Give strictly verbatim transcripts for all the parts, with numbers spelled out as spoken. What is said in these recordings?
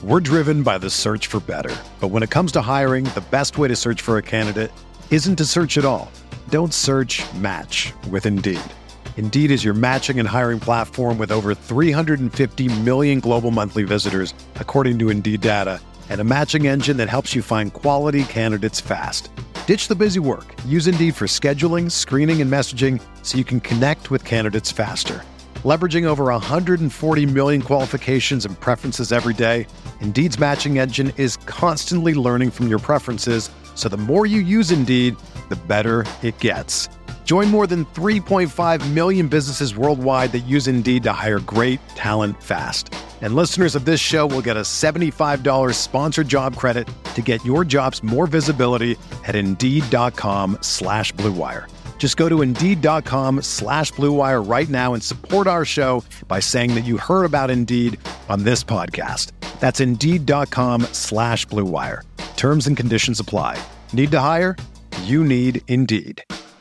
We're driven by the search for better. But when it comes to hiring, the best way to search for a candidate isn't to search at all. Don't search, match with Indeed. Indeed is your matching and hiring platform with over three hundred fifty million global monthly visitors, according to Indeed data, and a matching engine that helps you find quality candidates fast. Ditch the busy work. Use Indeed for scheduling, screening, and messaging so you can connect with candidates faster. Leveraging over one hundred forty million qualifications and preferences every day, Indeed's matching engine is constantly learning from your preferences, so the more you use Indeed, the better it gets. Join more than three point five million businesses worldwide that use Indeed to hire great talent fast. And listeners of this show will get a seventy-five dollars sponsored job credit to get your jobs more visibility at Indeed.com slash Blue Wire. Just go to Indeed.com slash Blue Wire right now and support our show by saying that you heard about Indeed on this podcast. That's Indeed.com slash Blue Wire. Terms and conditions apply. Need to hire? You need Indeed.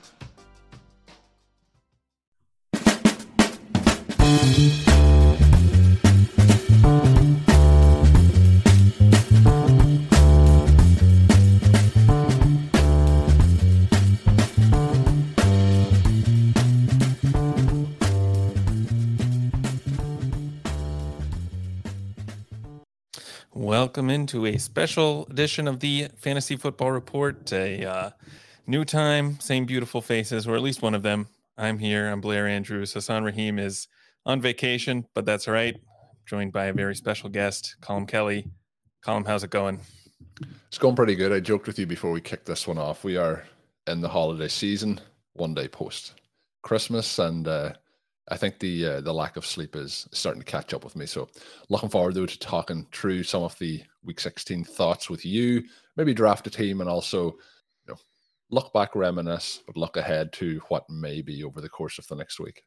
Welcome into a special edition of the Fantasy Football Report. A uh, new time, same beautiful faces, or at least one of them. I'm here. I'm Blair Andrews. Hassan Rahim is on vacation, but that's all right. Joined by a very special guest, Colm Kelly. Colm, how's it going? It's going pretty good. I joked with you before we kicked this one off. We are in the holiday season, one day post Christmas, and uh, I think the uh, the lack of sleep is starting to catch up with me. So looking forward though to talking through some of the Week sixteen thoughts with you, maybe draft a team, and also you know look back, reminisce, but look ahead to what may be over the course of the next week.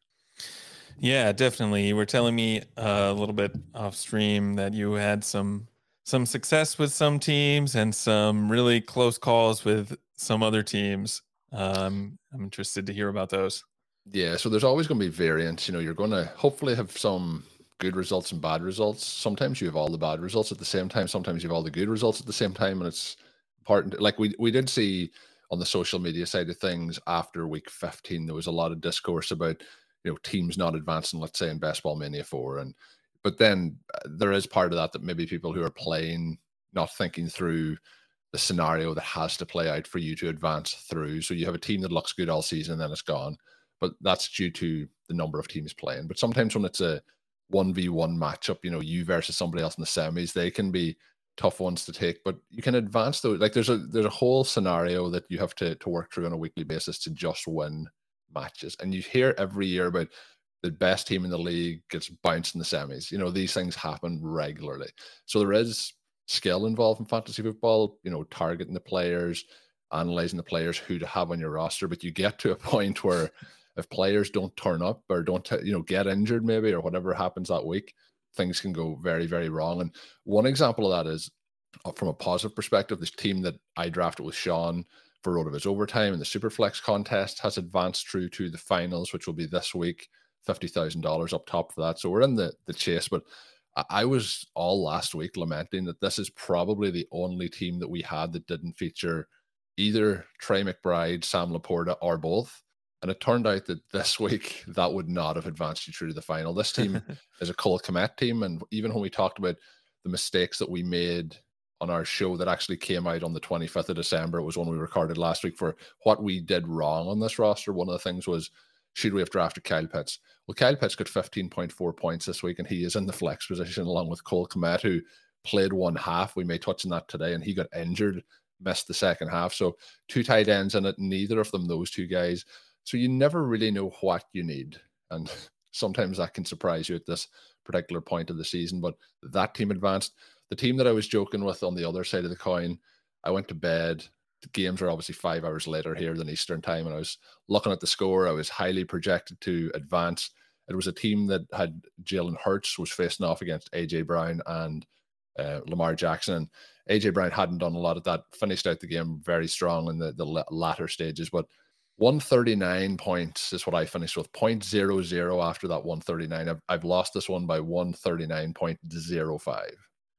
Yeah, definitely. You were telling me uh, a little bit off stream that you had some some success with some teams and some really close calls with some other teams. Um, I'm interested to hear about those. Yeah, so there's always going to be variance. You know, you're going to hopefully have some good results and bad results. Sometimes you have all the bad results at the same time. Sometimes you have all the good results at the same time. And it's important. Like we, we did see on the social media side of things after week fifteen, there was a lot of discourse about, you know, teams not advancing, let's say in Best Ball Mania four. And, but then there is part of that that maybe people who are playing, not thinking through the scenario that has to play out for you to advance through. So you have a team that looks good all season and then it's gone. But that's due to the number of teams playing. But sometimes when it's a one v one matchup, you know, you versus somebody else in the semis, they can be tough ones to take. But you can advance though. Like there's a there's a whole scenario that you have to to work through on a weekly basis to just win matches. And you hear every year about the best team in the league gets bounced in the semis. You know, these things happen regularly. So there is skill involved in fantasy football, you know, targeting the players, analyzing the players who to have on your roster. But you get to a point where if players don't turn up or don't, you know, get injured maybe or whatever happens that week, things can go very, very wrong. And one example of that is from a positive perspective, this team that I drafted with Sean for Road of His Overtime in the Superflex contest has advanced through to the finals, which will be this week, fifty thousand dollars up top for that. So we're in the, the chase. But I was all last week lamenting that this is probably the only team that we had that didn't feature either Trey McBride, Sam Laporta, or both. And it turned out that this week that would not have advanced you through to the final. This team is a Cole Kmet team. And even when we talked about the mistakes that we made on our show that actually came out on the twenty-fifth of December, it was one we recorded last week for what we did wrong on this roster. One of the things was, should we have drafted Kyle Pitts? Well, Kyle Pitts got fifteen point four points this week, and he is in the flex position along with Cole Kmet, who played one half. We may touch on that today, and he got injured, missed the second half. So two tight ends in it, neither of them, those two guys. So you never really know what you need. And sometimes that can surprise you at this particular point of the season. But that team advanced. The team that I was joking with on the other side of the coin, I went to bed. The games are obviously five hours later here than Eastern time. And I was looking at the score. I was highly projected to advance. It was a team that had Jalen Hurts was facing off against A J Brown and uh, Lamar Jackson. And A J Brown hadn't done a lot of that, finished out the game very strong in the, the latter stages. But one thirty-nine points is what I finished with, zero point zero zero after that one thirty-nine. I've, I've lost this one by one thirty-nine point zero five.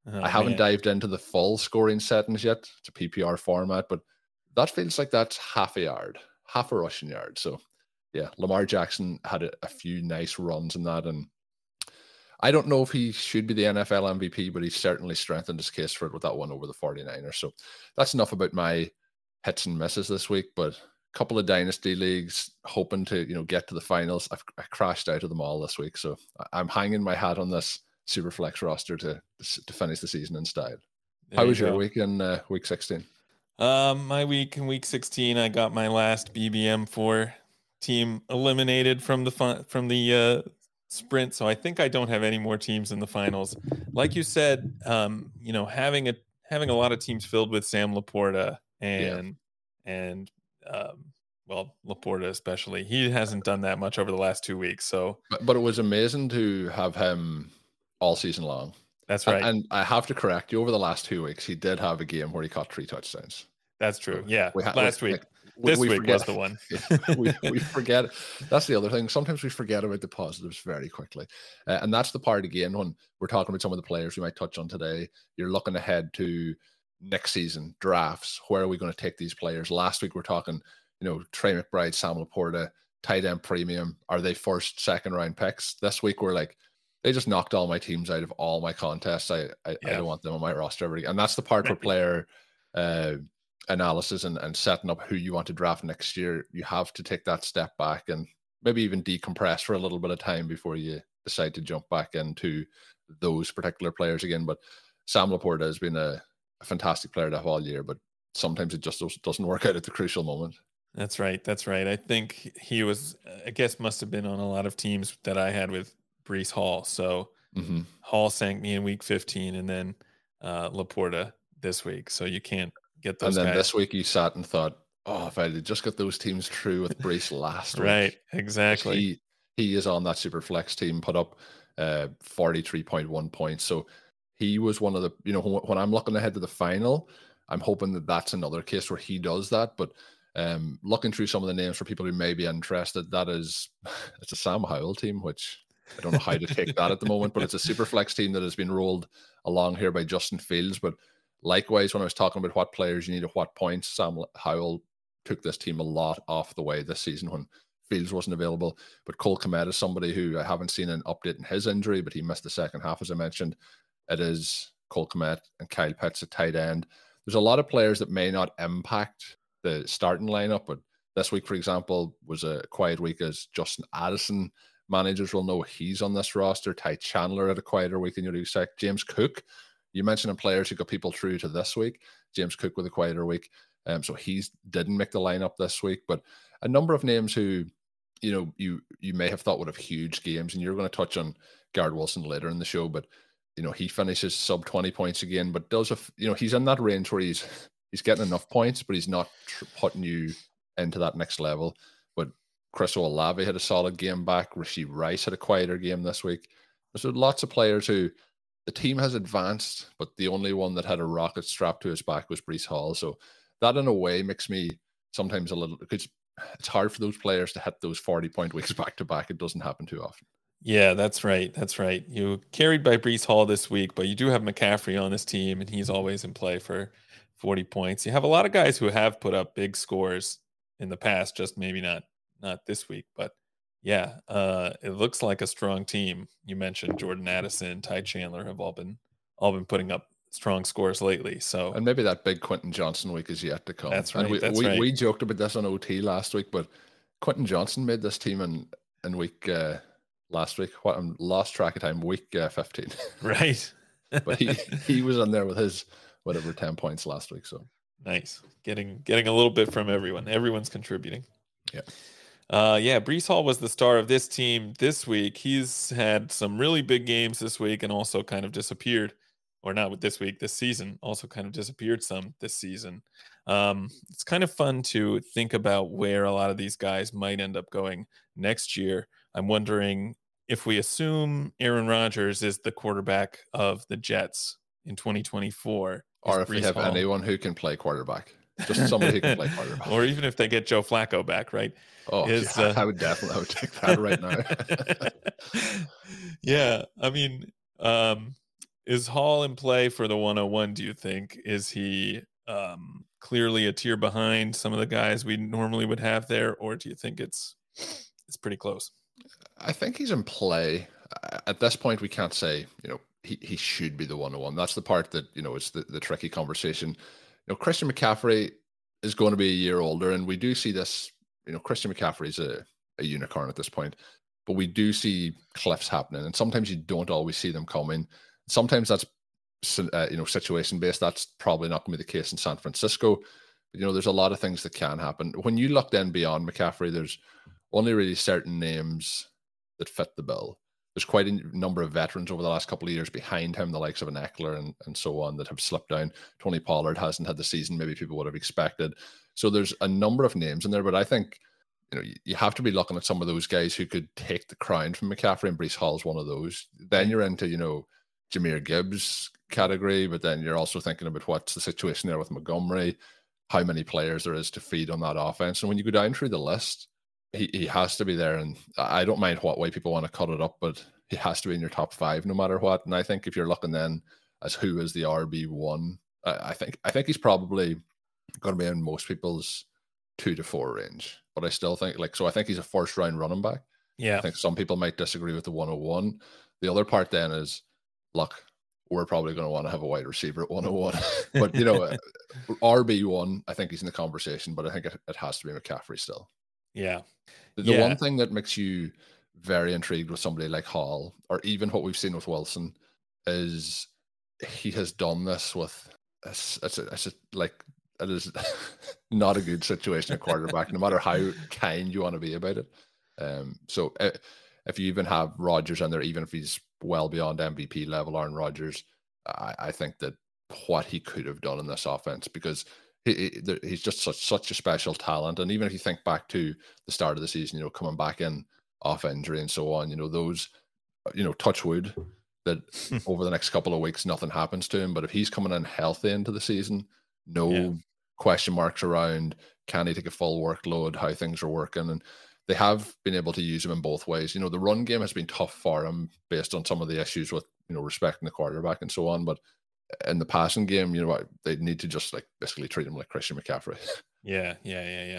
Oh, I haven't man. dived into the full scoring settings yet. It's a P P R format, but that feels like that's half a yard, half a rushing yard. So yeah, Lamar Jackson had a, a few nice runs in that, and I don't know if he should be the N F L M V P, but he's certainly strengthened his case for it with that one over the 49ers. So that's enough about my hits and misses this week, but a couple of dynasty leagues hoping to, you know, get to the finals. I've, I crashed out of them all this week. So I'm hanging my hat on this Superflex roster to, to finish the season in style. There How you was your go. week in uh, week sixteen? Um, my week in week sixteen, I got my last B B M four team eliminated from the fun, from the uh, sprint. So I think I don't have any more teams in the finals. Like you said, um, you know, having a having a lot of teams filled with Sam Laporta and yeah. and um, well, Laporta especially, he hasn't done that much over the last two weeks. So, but, but it was amazing to have him all season long. That's right. And, and I have to correct you. Over the last two weeks, he did have a game where he caught three touchdowns. That's true. So yeah. We ha- last we, week. We, this we week forget, was the one. we, we forget. That's the other thing. Sometimes we forget about the positives very quickly. Uh, and that's the part, again, when we're talking about some of the players we might touch on today. You're looking ahead to next season, drafts. Where are we going to take these players? Last week, we're talking, you know, Trey McBride, Sam Laporta, tight end premium. Are they first, second round picks? This week, we're like, they just knocked all my teams out of all my contests. I I, yeah. I don't want them on my roster ever again. And that's the part where player uh, analysis and, and setting up who you want to draft next year, you have to take that step back and maybe even decompress for a little bit of time before you decide to jump back into those particular players again. But Sam Laporta has been a, a fantastic player to have all year, but sometimes it just doesn't work out at the crucial moment. That's right. That's right. I think he was, I guess, must have been on a lot of teams that I had with Breece Hall. So mm-hmm. Hall sank me in week fifteen, and then uh, Laporta this week. So you can't get those. And then guys. This week you sat and thought, oh, if I had just got those teams through with Breece last week. Right. Exactly. He, he is on that super flex team, put up uh, forty-three point one points. So he was one of the, you know, when I'm looking ahead to the final, I'm hoping that that's another case where he does that. But um, looking through some of the names for people who may be interested, that is, it's a Sam Howell team, which I don't know how to take that at the moment, but it's a super flex team that has been rolled along here by Justin Fields. But likewise, when I was talking about what players you need at what points, Sam Howell took this team a lot off the way this season when Fields wasn't available. But Cole Kmet is somebody who I haven't seen an update in his injury, but he missed the second half, as I mentioned. It is Cole Kmet and Kyle Pitts at tight end. There's a lot of players that may not impact the starting lineup, but this week, for example, was a quiet week as Justin Addison. Managers will know he's on this roster. Ty Chandler had a quieter week in your sec. James Cook, you mentioned players who got people through to this week. James Cook with a quieter week. Um, so he didn't make the lineup this week. But a number of names who, you know, you you may have thought would have huge games. And you're going to touch on Garrett Wilson later in the show. But, you know, he finishes sub twenty points again. But does, a, you know, he's in that range where he's, he's getting enough points, but he's not tr- putting you into that next level. But Chris Olave had a solid game back. Rashee Rice had a quieter game this week. There's lots of players who the team has advanced, but the only one that had a rocket strapped to his back was Breece Hall. So that in a way makes me sometimes a little, because it's hard for those players to hit those forty point weeks back to back. It doesn't happen too often. Yeah, that's right. That's right. You carried by Breece Hall this week, but you do have McCaffrey on this team, and he's always in play for forty points. You have a lot of guys who have put up big scores in the past, just maybe not not this week. But yeah, uh, it looks like a strong team. You mentioned Jordan Addison, Ty Chandler have all been all been putting up strong scores lately. So and maybe that big Quentin Johnson week is yet to come. That's right. And we that's we, right. we joked about this on O T last week, but Quentin Johnson made this team in in week uh, last week. What I'm lost track of time. Week uh, fifteen. Right. But he he was in there with his whatever ten points last week. So nice. Getting getting a little bit from everyone. Everyone's contributing. Yeah. Uh, yeah, Breece Hall was the star of this team this week. He's had some really big games this week and also kind of disappeared, or not with this week, this season, also kind of disappeared some this season. Um, it's kind of fun to think about where a lot of these guys might end up going next year. I'm wondering if we assume Aaron Rodgers is the quarterback of the Jets in twenty twenty-four. Or if Breece we have Hall. anyone who can play quarterback. Just somebody who can play quarterback. Or even if they get Joe Flacco back, right? Oh, Is, yeah, uh... I would definitely I would take that right now. Yeah, I mean, um, is Hall in play for the one oh one, do you think? Is he um, clearly a tier behind some of the guys we normally would have there, or do you think it's it's pretty close? I think he's in play. At this point, we can't say, you know, he, he should be the one oh one. That's the part that, you know, it's the, the tricky conversation. You know, Christian McCaffrey is going to be a year older, and we do see this, you know, Christian McCaffrey is a, a unicorn at this point, but we do see cliffs happening, and sometimes you don't always see them coming. Sometimes that's, uh, you know, situation based. That's probably not going to be the case in San Francisco. But, you know, there's a lot of things that can happen. When you look then beyond McCaffrey, there's only really certain names that fit the bill. There's quite a number of veterans over the last couple of years behind him, the likes of an Eckler and, and so on, that have slipped down. Tony Pollard hasn't had the season maybe people would have expected. So there's a number of names in there, but I think, you know, you, you have to be looking at some of those guys who could take the crown from McCaffrey, and Breece Hall's one of those. Then you're into, you know, Jahmyr Gibbs category, but then you're also thinking about what's the situation there with Montgomery, how many players there is to feed on that offense. And when you go down through the list, he, he has to be there. And I don't mind what way people want to cut it up, but he has to be in your top five no matter what. And I think if you're looking then as who is the R B one, I, I think I think he's probably going to be in most people's two to four range. But I still think, like, so I think he's a first round running back. Yeah. I think some people might disagree with the one oh one. The other part then is, look, we're probably going to want to have a wide receiver at one oh one. But, you know, R B one, I think he's in the conversation, but I think it, it has to be McCaffrey still. Yeah. The, yeah. the one thing that makes you very intrigued with somebody like Hall, or even what we've seen with Wilson, is he has done this with, it's, it's, a, it's a, like, it is not a good situation at quarterback, no matter how kind you want to be about it. Um, so uh, if you even have Rodgers in there, even if he's well beyond M V P level, Aaron Rodgers, I, I think that what he could have done in this offense, because he, he, he's just such such a special talent. And even if you think back to the start of the season, you know, coming back in off injury and so on, you know, those, you know, touch wood that over the next couple of weeks nothing happens to him. But if he's coming in healthy into the season, no yeah. question marks around can he take a full workload, how things are working. And they have been able to use him in both ways. You know, the run game has been tough for him based on some of the issues with, you know, respecting the quarterback and so on. But in the passing game, you know what, they need to just like basically treat him like Christian McCaffrey. Yeah, yeah, yeah, yeah.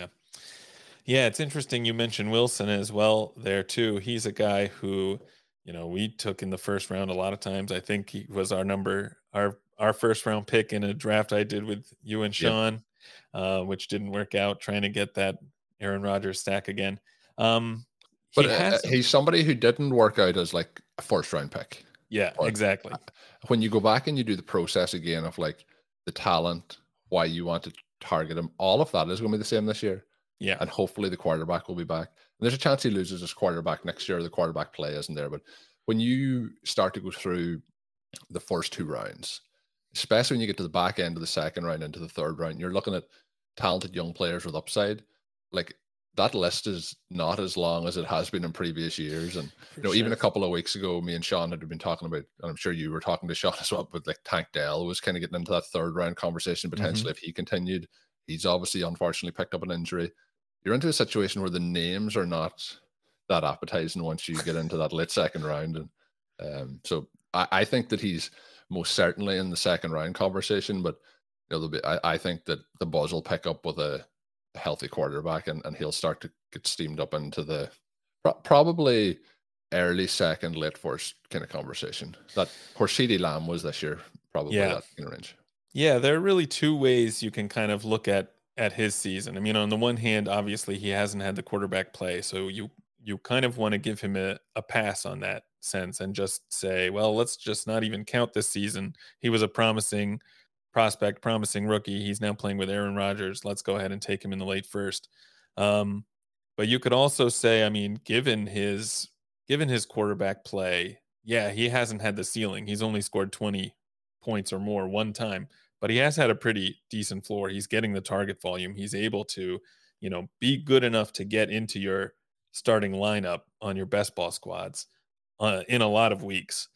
Yeah, it's interesting you mentioned Wilson as well there too. He's a guy who, you know, we took in the first round a lot of times. I think he was our number, our our first round pick in a draft I did with you and Sean, yep. uh, which didn't work out, trying to get that Aaron Rodgers stack again. Um, he but uh, he's somebody who didn't work out as like a first round pick. Yeah, but exactly. When you go back and you do the process again of like the talent, why you want to target him, all of that is going to be the same this year. Yeah. And hopefully the quarterback will be back. And there's a chance he loses his quarterback next year. The quarterback play isn't there. But when you start to go through the first two rounds, especially when you get to the back end of the second round into the third round, you're looking at talented young players with upside. Like that list is not as long as it has been in previous years. And, For you know, sure. even a couple of weeks ago, me and Sean had been talking about, and I'm sure you were talking to Sean as well, but like Tank Dell was kind of getting into that third round conversation potentially mm-hmm. if he continued. He's obviously unfortunately picked up an injury. You're into a situation where the names are not that appetizing once you get into that late second round. And um, so I, I think that he's most certainly in the second round conversation, but you know, be, I, I think that the buzz will pick up with a, a healthy quarterback and, and he'll start to get steamed up into the pro- probably early second, late first kind of conversation. That where CeeDee Lamb was this year, probably yeah. that kind of range. Yeah, there are really two ways you can kind of look at at his season. I mean, on the one hand, obviously he hasn't had the quarterback play, so you you kind of want to give him a, a pass on that sense and just say, well, let's just not even count this season. He was a promising prospect, promising rookie. He's now playing with Aaron Rodgers. Let's go ahead and take him in the late first. Um, but you could also say, I mean, given his given his quarterback play, yeah, he hasn't had the ceiling. He's only scored twenty points or more one time. But he has had a pretty decent floor. He's getting the target volume. He's able to, you know, be good enough to get into your starting lineup on your best ball squads uh, in a lot of weeks.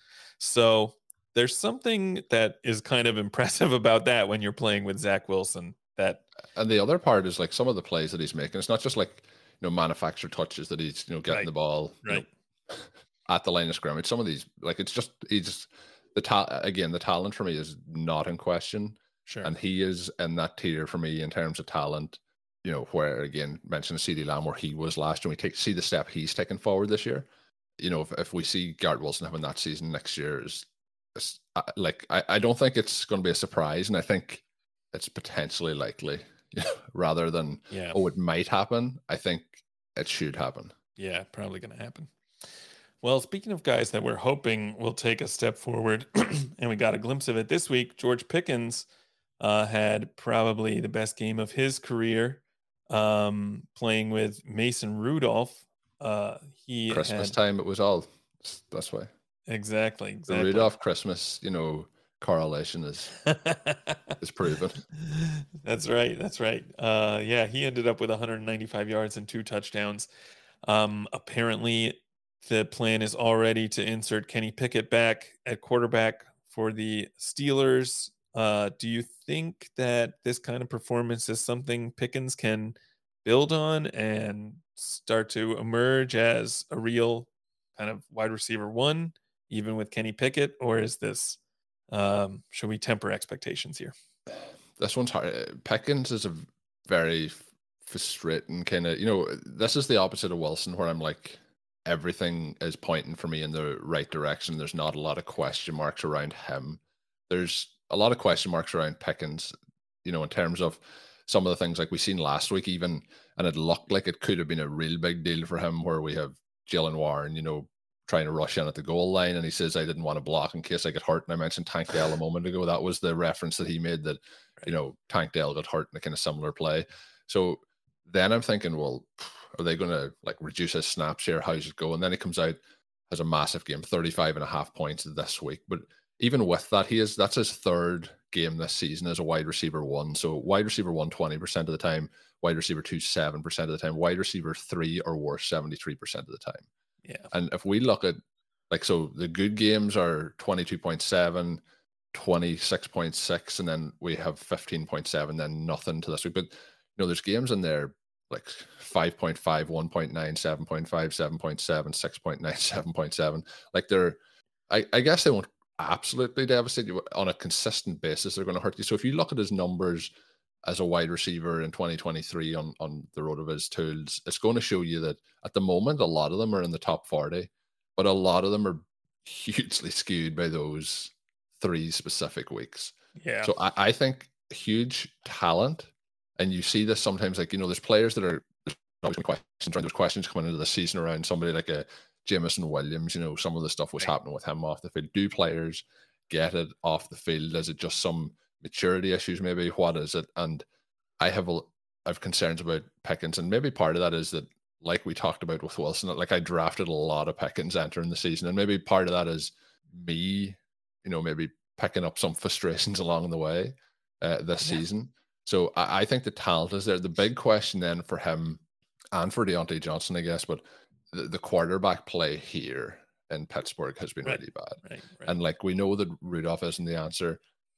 So there's something that is kind of impressive about that when you're playing with Zach Wilson. That and the other part is like some of the plays that he's making. It's not just like, you know, manufactured touches that he's, you know, getting right. the ball right. you know, at the line of scrimmage. Some of these, like it's just he's the ta- again, the talent for me is not in question. Sure. And he is in that tier for me in terms of talent, you know, where again, mentioned CeeDee Lamb, where he was last year. We take see the step he's taken forward this year. You know, if, if we see Garrett Wilson having that season next year, is, is uh, like I, I don't think it's going to be a surprise, and I think it's potentially likely, you know, rather than yeah. oh, it might happen. I think it should happen. Yeah, probably going to happen. Well, speaking of guys that we're hoping will take a step forward, and we got a glimpse of it this week, George Pickens uh, had probably the best game of his career, um, playing with Mason Rudolph. Uh, he Christmas had... time, it was all that's why. Exactly, exactly. The Rudolph Christmas, you know, correlation is is proven. That's right. That's right. Uh, yeah, he ended up with one hundred ninety-five yards and two touchdowns. Um, apparently, the plan is already to insert Kenny Pickett back at quarterback for the Steelers. Uh, do you think that this kind of performance is something Pickens can build on and start to emerge as a real kind of wide receiver one, even with Kenny Pickett? Or is this, um, should we temper expectations here? This one's hard. Pickens is a very frustrating kind of, you know, this is the opposite of Wilson, where I'm like, everything is pointing for me in the right direction. There's not a lot of question marks around him. There's a lot of question marks around Pickens, you know, in terms of some of the things like we seen last week even, and it looked like it could have been a real big deal for him, where we have Jalen Warren, you know, trying to rush in at the goal line, and he says, I didn't want to block in case I get hurt. And I mentioned Tank Dell a moment ago. That was the reference that he made, that, right, you know, Tank Dell got hurt in a kind of similar play. So then I'm thinking, well, are they going to like reduce his snaps here? How's it go? And then he comes out, has a massive game, thirty-five and a half points this week. But even with that, he is, that's his third game this season as a wide receiver one. So wide receiver one, twenty percent of the time, wide receiver two, seven percent of the time, wide receiver three or worse, seventy-three percent of the time. Yeah. And if we look at, like, so the good games are twenty-two point seven, twenty-six point six, and then we have fifteen point seven, then nothing to this week. But, you know, there's games in there like five point five, one point nine, seven point five, seven point seven, six point nine, seven point seven. Like they're, I, I guess they won't absolutely devastate you, on a consistent basis. They're going to hurt you. So if you look at his numbers as a wide receiver in twenty twenty-three on, on the road of his tools, it's going to show you that at the moment, a lot of them are in the top forty, but a lot of them are hugely skewed by those three specific weeks. Yeah. So I, I think huge talent. And you see this sometimes, like, you know, there's players that are, there's always been questions around, there's questions coming into the season around somebody like a Jameson Williams, you know, some of the stuff was happening with him off the field. Do players get it off the field? Is it just some maturity issues maybe? What is it? And I have a, I have concerns about Pickens, and maybe part of that is that, like we talked about with Wilson, like I drafted a lot of Pickens entering the season, and maybe part of that is me, you know, maybe picking up some frustrations along the way uh, this yeah. season. So I, I think the talent is there. The big question then for him and for Deontay Johnson, I guess, but the, the quarterback play here in Pittsburgh has been right. really bad. Right. Right. And like we know that Rudolph isn't the answer.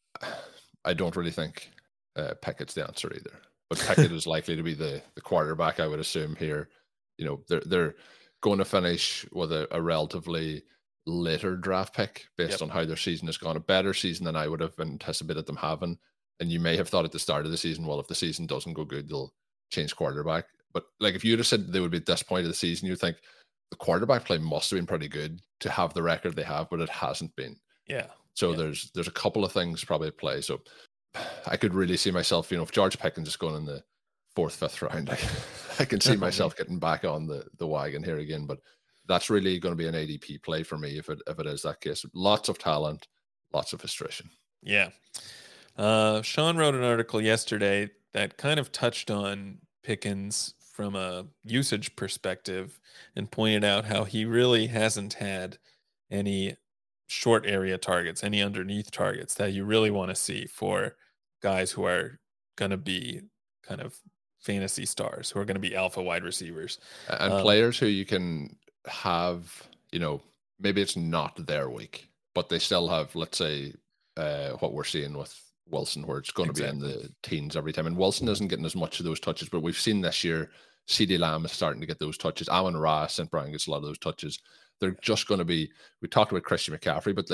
I don't really think uh, Pickett's the answer either. But Pickett is likely to be the, the quarterback, I would assume here. You know, they're they're going to finish with a, a relatively later draft pick based yep. on how their season has gone. A better season than I would have anticipated them having. And you may have thought at the start of the season, well, if the season doesn't go good, they'll change quarterback. But like if you'd have said they would be at this point of the season, you'd think the quarterback play must have been pretty good to have the record they have, but it hasn't been. Yeah. So yeah. there's there's a couple of things probably at play. So I could really see myself, you know, if George Pickens is going in the fourth, fifth round, I, I can see myself getting back on the, the wagon here again. But that's really going to be an A D P play for me if it if it is that case. Lots of talent, lots of frustration. Yeah. Uh, Sean wrote an article yesterday that kind of touched on Pickens from a usage perspective and pointed out how he really hasn't had any short area targets, any underneath targets that you really want to see for guys who are going to be kind of fantasy stars, who are going to be alpha wide receivers. And um, players who you can have, you know, maybe it's not their week, but they still have, let's say, uh, what we're seeing with Wilson, where it's going exactly. to be in the teens every time. And Wilson isn't getting as much of those touches, but we've seen this year, CeeDee Lamb is starting to get those touches. Amon-Ra, Saint Brown gets a lot of those touches. They're just going to be, we talked about Christian McCaffrey, but like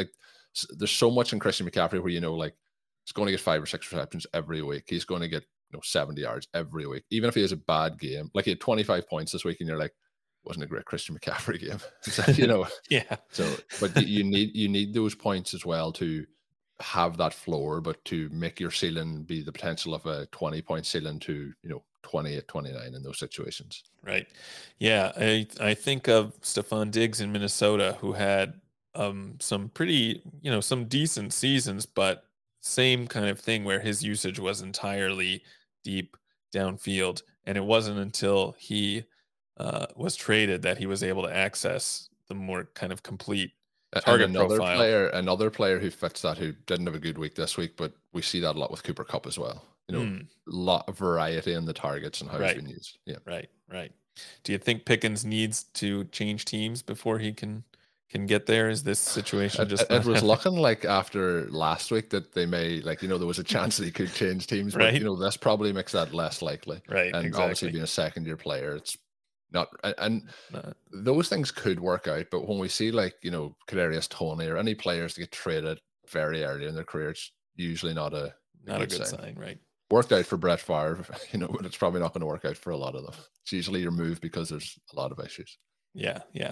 there's so much in Christian McCaffrey where, you know, like he's going to get five or six receptions every week. He's going to get, you know, seventy yards every week, even if he has a bad game. Like he had twenty-five points this week, and you're like, wasn't a great Christian McCaffrey game, so, you know. Yeah. So, but you need you need those points as well to have that floor, but to make your ceiling be the potential of a twenty point ceiling to, you know, twenty-eight, twenty-nine in those situations. Right. Yeah. I I think of Stephon Diggs in Minnesota, who had um some pretty, you know, some decent seasons, but same kind of thing where his usage was entirely deep downfield. And it wasn't until he uh, was traded that he was able to access the more kind of complete target and another profile. player, another player who fits that, who didn't have a good week this week, but we see that a lot with Cooper Kupp as well. You know, Mm. a lot of variety in the targets and how Right. it's been used. Yeah. Right. Right. Do you think Pickens needs to change teams before he can can get there? Is this situation It, just it, not it was happening? looking like after last week that they may, like, you know, there was a chance that he could change teams, but Right. you know, this probably makes that less likely. Right. And Exactly. obviously being a second year player, it's not, and, and Not- those things could work out. But when we see, like, you know, Kadarius Toney or any players that get traded very early in their career, it's usually not a, a not a good good sign. sign, right? Worked out for Brett Favre, you know, but it's probably not going to work out for a lot of them. It's usually your move because there's a lot of issues. Yeah, yeah.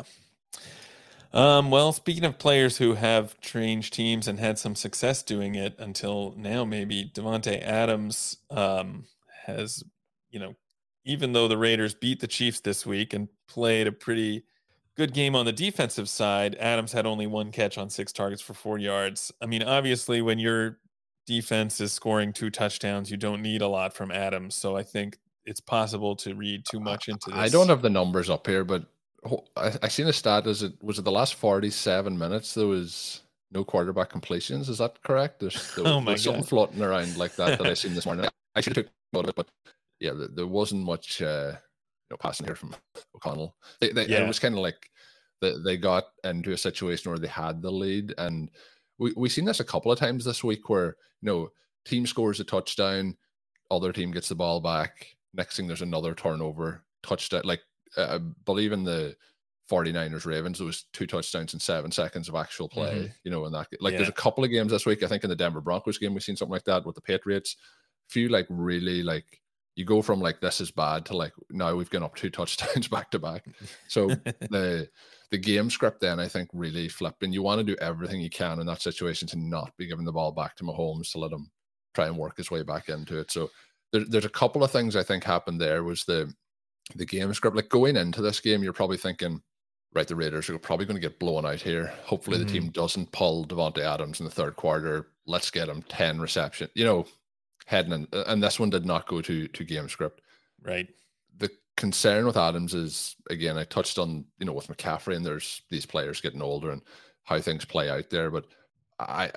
Um, well, speaking of players who have changed teams and had some success doing it until now, maybe Devontae Adams um, has, you know, even though the Raiders beat the Chiefs this week and played a pretty good game on the defensive side, Adams had only one catch on six targets for four yards. I mean, obviously, when your defense is scoring two touchdowns, you don't need a lot from Adams. So I think it's possible to read too much into this. I don't have the numbers up here, but I, I seen a stat. Is it was it the last forty-seven minutes there was no quarterback completions? Is that correct? There's, there, Oh my there's something God. floating around like that that I seen this morning. I should have took note of it, but yeah, there, there wasn't much uh, you know, passing here from O'Connell. They, they, Yeah. It was kind of like they, they got into a situation where they had the lead, and we we seen this a couple of times this week where, you know, team scores a touchdown, other team gets the ball back. Next thing, there's another turnover, touchdown. Like, uh, I believe in the forty-niners Ravens, there was two touchdowns in seven seconds of actual play. Mhm. You know, and that, like, Yeah. there's a couple of games this week. I think in the Denver Broncos game, we've seen something like that with the Patriots. A few, like, really, like, you go from like this is bad to like now we've gone up two touchdowns back to back. So the the game script then, I think, really flipped, and you want to do everything you can in that situation to not be giving the ball back to Mahomes, to let him try and work his way back into it. So there, there's a couple of things I think happened there. Was the the game script, like going into this game, you're probably thinking, right, the Raiders are probably going to get blown out here. Hopefully Mhm. the team doesn't pull Devontae Adams in the third quarter. Let's get him ten reception, you know, heading in. And this one did not go to to game script. Right. The concern with Adams is, again, I touched on, you know, with McCaffrey, and there's these players getting older and how things play out there. But I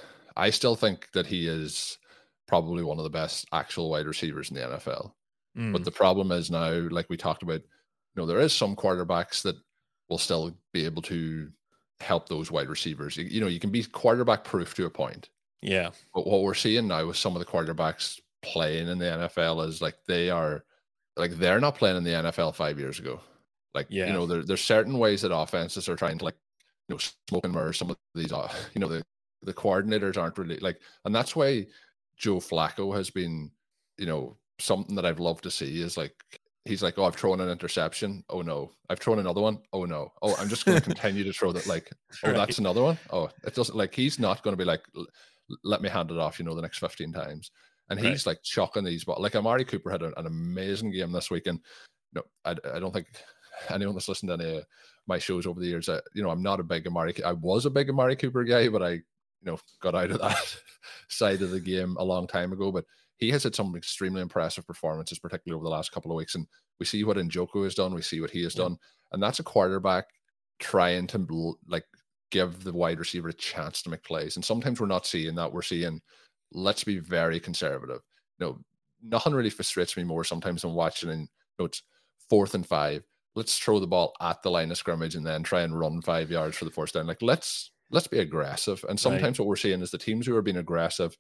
I still think that he is probably one of the best actual wide receivers in the N F L. Mm. But the problem is now, like we talked about, you know, there is some quarterbacks that will still be able to help those wide receivers. You, you know, you can be quarterback proof to a point. Yeah. But what we're seeing now with some of the quarterbacks playing in the N F L is like they are, like they're not playing in the N F L five years ago. Like, Yeah. you know, there, there's certain ways that offenses are trying to, like, you know, smoke and mirror some of these, uh, you know, the, the coordinators aren't really like, and that's why Joe Flacco has been, you know, something that I've loved to see is like, he's like, oh, I've thrown an interception. Oh no. I've thrown another one. Oh no. Oh, I'm just going to continue to throw that. Like, oh, Right. that's another one. Oh, it doesn't, like, he's not going to be like, let me hand it off, you know, the next fifteen times. And Right. he's like chucking these, but like Amari Cooper had an, an amazing game this week. And no, I, I don't think anyone that's listened to any of my shows over the years, I, you know, I'm not a big Amari, I was a big Amari Cooper guy, but I, you know, got out of that side of the game a long time ago. But he has had some extremely impressive performances, particularly over the last couple of weeks. And we see what Njoku has done. We see what he has Yeah. done. And that's a quarterback trying to, like, give the wide receiver a chance to make plays. And sometimes we're not seeing that. We're seeing, let's be very conservative. You know, nothing really frustrates me more sometimes than watching, and, you know, it's fourth and five. Let's throw the ball at the line of scrimmage and then try and run five yards for the first down. Like, let's let's be aggressive. And sometimes what we're seeing is the teams who are being aggressive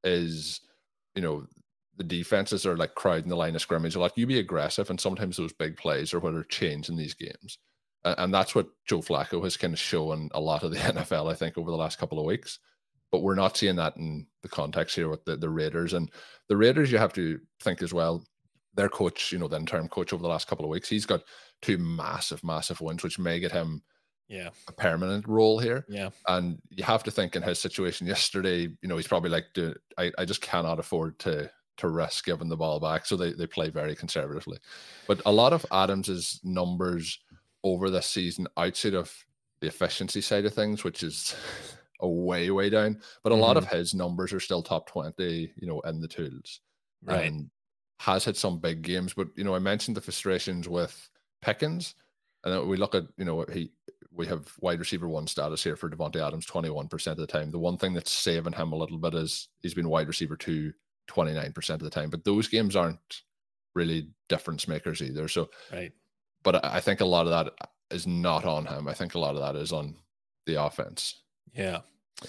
is, you know, the defenses are like crowding the line of scrimmage. Like, you be aggressive, and sometimes those big plays are what are changing these games. And that's what Joe Flacco has kind of shown a lot of the N F L, I think, over the last couple of weeks. But we're not seeing that in the context here with the, the Raiders. And the Raiders, you have to think as well, their coach, you know, the interim coach over the last couple of weeks, he's got two massive, massive wins, which may get him yeah. a permanent role here. Yeah. And you have to think in his situation yesterday, you know, he's probably like, Dude, I, I just cannot afford to to risk giving the ball back. So they, they play very conservatively. But a lot of Adams's numbers over this season, outside of the efficiency side of things, which is a way, way down, but a mm-hmm. lot of his numbers are still top twenty, you know, in the tools. Right. And has had some big games. But, you know, I mentioned the frustrations with Pickens. And then we look at, you know, he we have wide receiver one status here for Davante Adams twenty-one percent of the time. The one thing that's saving him a little bit is he's been wide receiver two twenty-nine percent of the time. But those games aren't really difference makers either. So, right. But I think a lot of that is not on him. I think a lot of that is on the offense. Yeah.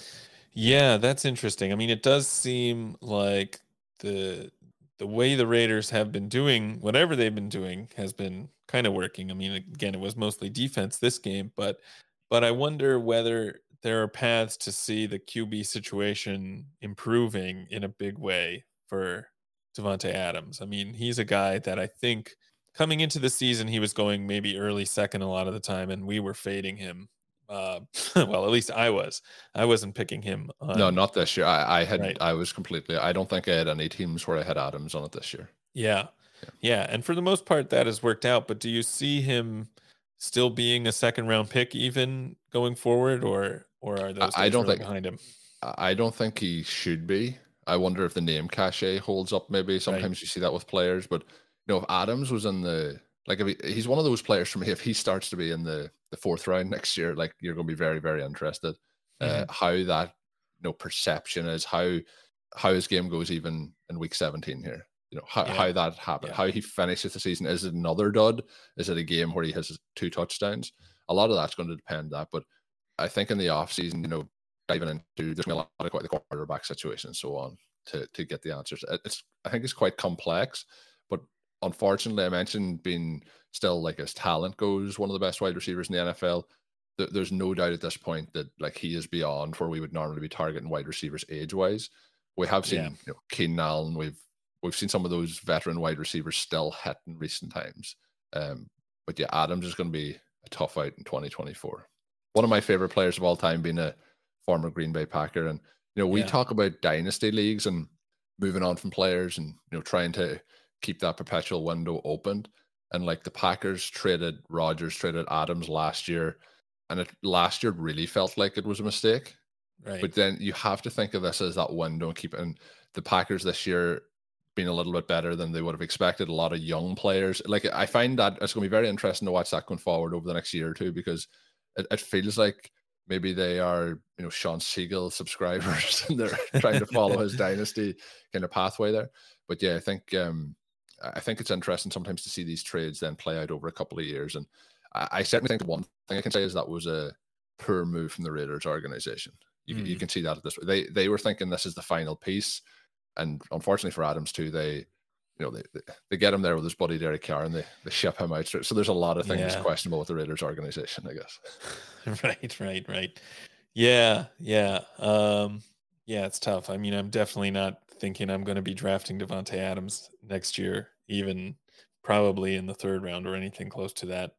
Yeah, that's interesting. I mean, it does seem like the the way the Raiders have been doing whatever they've been doing has been kind of working. I mean, again, it was mostly defense this game, but but I wonder whether there are paths to see the Q B situation improving in a big way for Davante Adams. I mean, he's a guy that I think coming into the season, he was going maybe early second a lot of the time, and we were fading him. Uh, well, at least I was. I wasn't picking him. On, no, not this year. I, I had. Right. I was completely. I don't think I had any teams where I had Adams on it this year. Yeah. yeah, yeah, and for the most part, that has worked out. But do you see him still being a second round pick even going forward, or or are those I don't really think behind him? I don't think he should be. I wonder if the name cachet holds up. Maybe sometimes right. you see that with players, but you know, if Adams was in the like, if he, he's one of those players for me. If he starts to be in the the fourth round next year, like you're going to be very, very interested. Mm-hmm. Uh, how that you know perception is, how how his game goes even in week seventeen here. You know how, yeah. how that happened, yeah. how he finishes the season. Is it another dud? Is it a game where he has two touchdowns? A lot of that's going to depend on that. But I think in the off season, you know, diving into there's a lot of quite the quarterback situation and so on to to get the answers. It's I think it's quite complex, but unfortunately, I mentioned being still like as talent goes, one of the best wide receivers in the N F L. Th- there's no doubt at this point that like he is beyond where we would normally be targeting wide receivers age wise. We have seen yeah. you know, Keenan Allen. We've we've seen some of those veteran wide receivers still hit in recent times. Um, but yeah, Adams is going to be a tough out in twenty twenty-four. One of my favorite players of all time, being a former Green Bay Packer, and you know we yeah. talk about dynasty leagues and moving on from players, and you know trying to keep that perpetual window open. And like the Packers traded Rodgers, traded Adams last year, and it last year really felt like it was a mistake. Right. But then you have to think of this as that window and keep it. And the Packers this year being a little bit better than they would have expected. A lot of young players. Like I find that it's going to be very interesting to watch that going forward over the next year or two, because it, it feels like maybe they are, you know, Sean Siegel subscribers and they're trying to follow his dynasty kind of pathway there. But yeah, I think um, I think it's interesting sometimes to see these trades then play out over a couple of years. And I, I certainly think the one thing I can say is that was a poor move from the Raiders organization. You, mm. you can see that at this way. They they were thinking this is the final piece. And unfortunately for Adams too, they, you know, they they get him there with his buddy Derek Carr and they, they ship him out. So there's a lot of things yeah. questionable with the Raiders organization, I guess. Right, right, right. Yeah, yeah. Um, yeah, it's tough. I mean, I'm definitely not thinking I'm going to be drafting Davante Adams next year, even probably in the third round or anything close to that.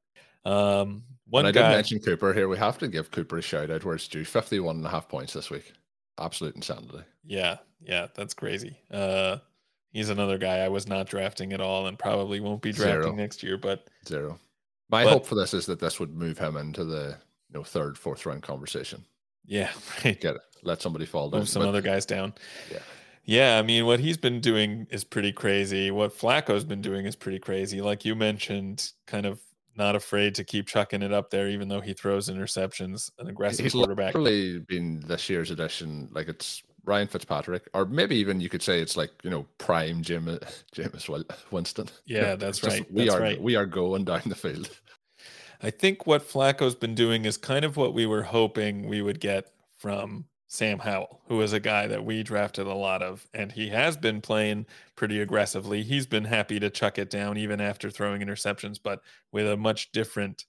Um, one and I guy, did mention Cooper here. We have to give Cooper a shout out where it's due. fifty-one and a half points this week. Absolute insanity. Yeah, yeah, that's crazy. Uh, he's another guy I was not drafting at all and probably won't be drafting Zero. next year. But Zero. My but, hope for this is that this would move him into the you know third, fourth round conversation. Yeah, right. Get it. Let somebody fall down. Move some but, other guys down. Yeah. Yeah, I mean, what he's been doing is pretty crazy. What Flacco's been doing is pretty crazy. Like you mentioned, kind of not afraid to keep chucking it up there, even though he throws interceptions. An aggressive he's quarterback. He's literally been this year's edition, like it's Ryan Fitzpatrick, or maybe even you could say it's like, you know, prime Jim, Jameis Winston. Yeah, that's just, right. We that's are right. we are going down the field. I think what Flacco's been doing is kind of what we were hoping we would get from Sam Howell, who is a guy that we drafted a lot of, and he has been playing pretty aggressively. He's been happy to chuck it down even after throwing interceptions, but with a much different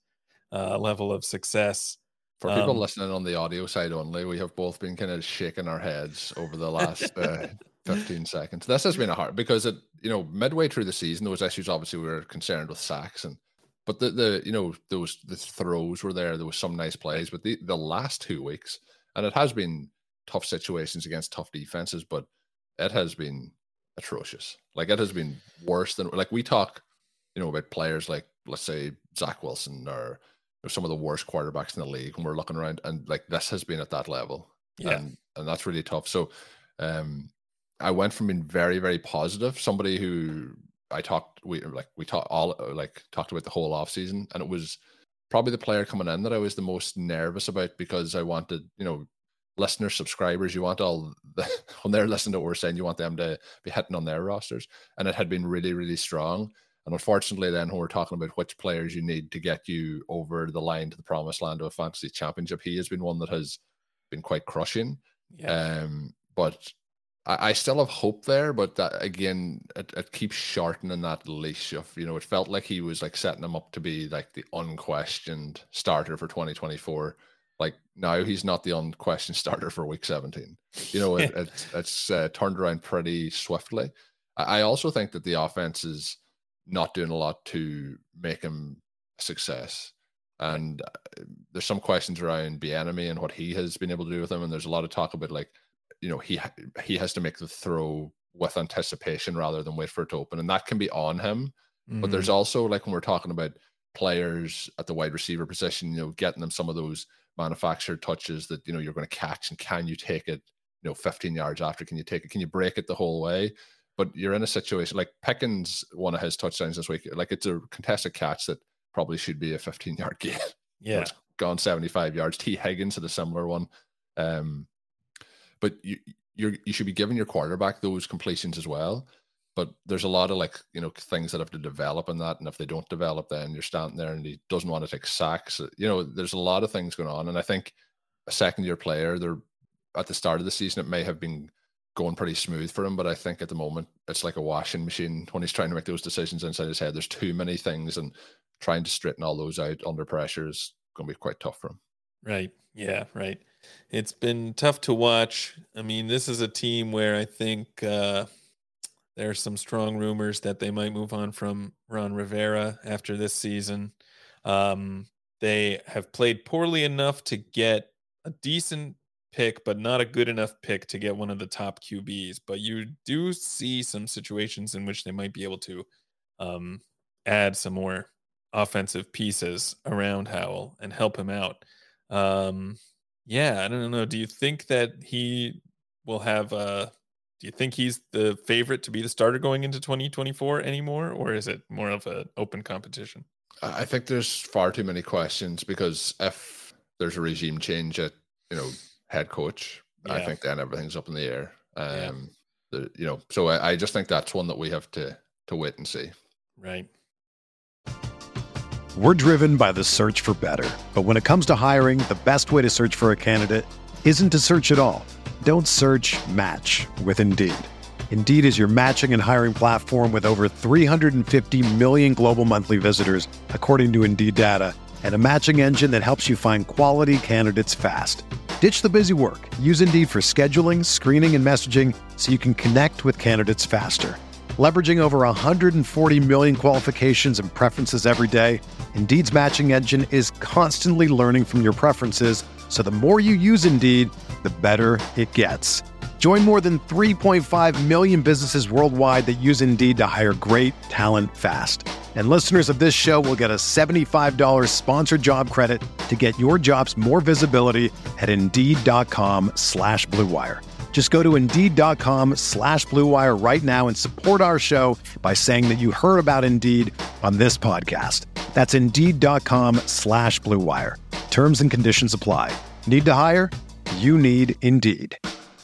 uh, level of success. For people um, listening on the audio side only, we have both been kind of shaking our heads over the last uh, fifteen seconds. This has been a hard, because it, you know, midway through the season, there was issues. Obviously, we were concerned with sacks, and but the the you know those the throws were there. There was some nice plays, but the the last two weeks, and it has been tough situations against tough defenses, but it has been atrocious. Like, it has been worse than, like, we talk, you know, about players like, let's say, Zach Wilson, or you know, some of the worst quarterbacks in the league, when we're looking around, and like, this has been at that level. Yeah. And, and that's really tough. So um, I went from being very, very positive, somebody who I talked, we like, we talked all, like, talked about the whole off season, and it was probably the player coming in that I was the most nervous about, because I wanted, you know, listeners, subscribers, you want all the, when they're listening to what we're saying, you want them to be hitting on their rosters, and it had been really, really strong. And unfortunately, then when we're talking about which players you need to get you over the line to the promised land of a fantasy championship, he has been one that has been quite crushing. Yeah. Um, but I, I still have hope there, but that, again, it, it keeps shortening that leash of, you know, it felt like he was like setting him up to be like the unquestioned starter for twenty twenty-four. Like, now he's not the unquestioned starter for week seventeen. You know, it, it's it's uh, turned around pretty swiftly. I, I also think that the offense is not doing a lot to make him a success. And uh, there's some questions around Bieniemy and what he has been able to do with him. And there's a lot of talk about, like, you know, he he has to make the throw with anticipation rather than wait for it to open. And that can be on him. Mm-hmm. But there's also, like, when we're talking about players at the wide receiver position, you know, getting them some of those manufactured touches that, you know, you're going to catch, and can you take it, you know, fifteen yards after? Can you take it? Can you break it the whole way? But you're in a situation like Pickens, one of his touchdowns this week, like, it's a contested catch that probably should be a fifteen yard gain. Yeah. It's gone seventy-five yards. T. Higgins had a similar one. Um, but you you're, you should be giving your quarterback those completions as well. But there's a lot of, like, you know, things that have to develop in that. And if they don't develop, then you're standing there and he doesn't want to take sacks. You know, there's a lot of things going on. And I think a second year player, they're at the start of the season, it may have been going pretty smooth for him. But I think at the moment, it's like a washing machine when he's trying to make those decisions inside his head. There's too many things, and trying to straighten all those out under pressure is going to be quite tough for him. Right. Yeah, right. It's been tough to watch. I mean, this is a team where I think, uh, there's some strong rumors that they might move on from Ron Rivera after this season. Um, they have played poorly enough to get a decent pick, but not a good enough pick to get one of the top Q Bs. But you do see some situations in which they might be able to um, add some more offensive pieces around Howell and help him out. Um, yeah, I don't know. Do you think that he will have a... Do you think he's the favorite to be the starter going into twenty twenty-four anymore, or is it more of an open competition? I think there's far too many questions, because if there's a regime change at, you know, head coach, yeah. I think then everything's up in the air. Um, yeah. the, you know, so I, I just think that's one that we have to to wait and see. Right. We're driven by the search for better, but when it comes to hiring, the best way to search for a candidate isn't to search at all. Don't search, match with Indeed. Indeed is your matching and hiring platform with over three hundred fifty million global monthly visitors, according to Indeed data, and a matching engine that helps you find quality candidates fast. Ditch the busy work. Use Indeed for scheduling, screening, and messaging so you can connect with candidates faster. Leveraging over one hundred forty million qualifications and preferences every day, Indeed's matching engine is constantly learning from your preferences, so the more you use Indeed, the better it gets. Join more than three point five million businesses worldwide that use Indeed to hire great talent fast. And listeners of this show will get a seventy-five dollars sponsored job credit to get your jobs more visibility at Indeed.com slash Blue Wire. Just go to Indeed.com slash Blue Wire right now and support our show by saying that you heard about Indeed on this podcast. That's Indeed.com slash Blue Wire. Terms and conditions apply. Need to hire? You need Indeed.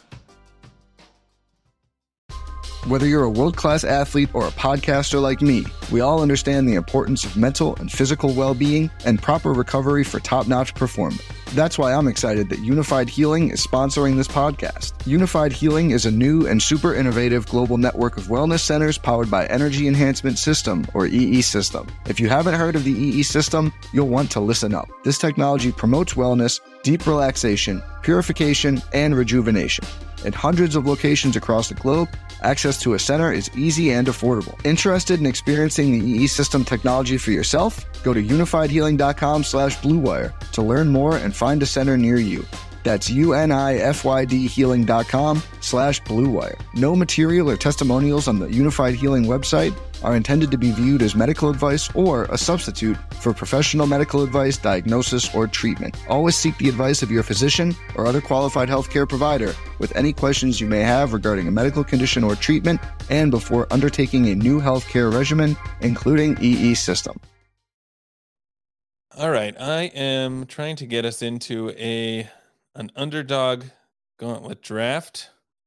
Whether you're a world-class athlete or a podcaster like me, we all understand the importance of mental and physical well-being and proper recovery for top-notch performance. That's why I'm excited that Unified Healing is sponsoring this podcast. Unified Healing is a new and super innovative global network of wellness centers powered by Energy Enhancement System, or E E System. If you haven't heard of the E E System, you'll want to listen up. This technology promotes wellness, deep relaxation, purification, and rejuvenation. In hundreds of locations across the globe, access to a center is easy and affordable. Interested in experiencing the E E System technology for yourself? Go to unified healing dot com slash blue wire to learn more and find a center near you. That's U-N-I-F-Y-D healing dot com slash blue wire. No material or testimonials on the Unified Healing website are intended to be viewed as medical advice or a substitute for professional medical advice, diagnosis, or treatment. Always seek the advice of your physician or other qualified healthcare provider with any questions you may have regarding a medical condition or treatment and before undertaking a new healthcare regimen, including E E System. All right, I am trying to get us into a an underdog gauntlet draft,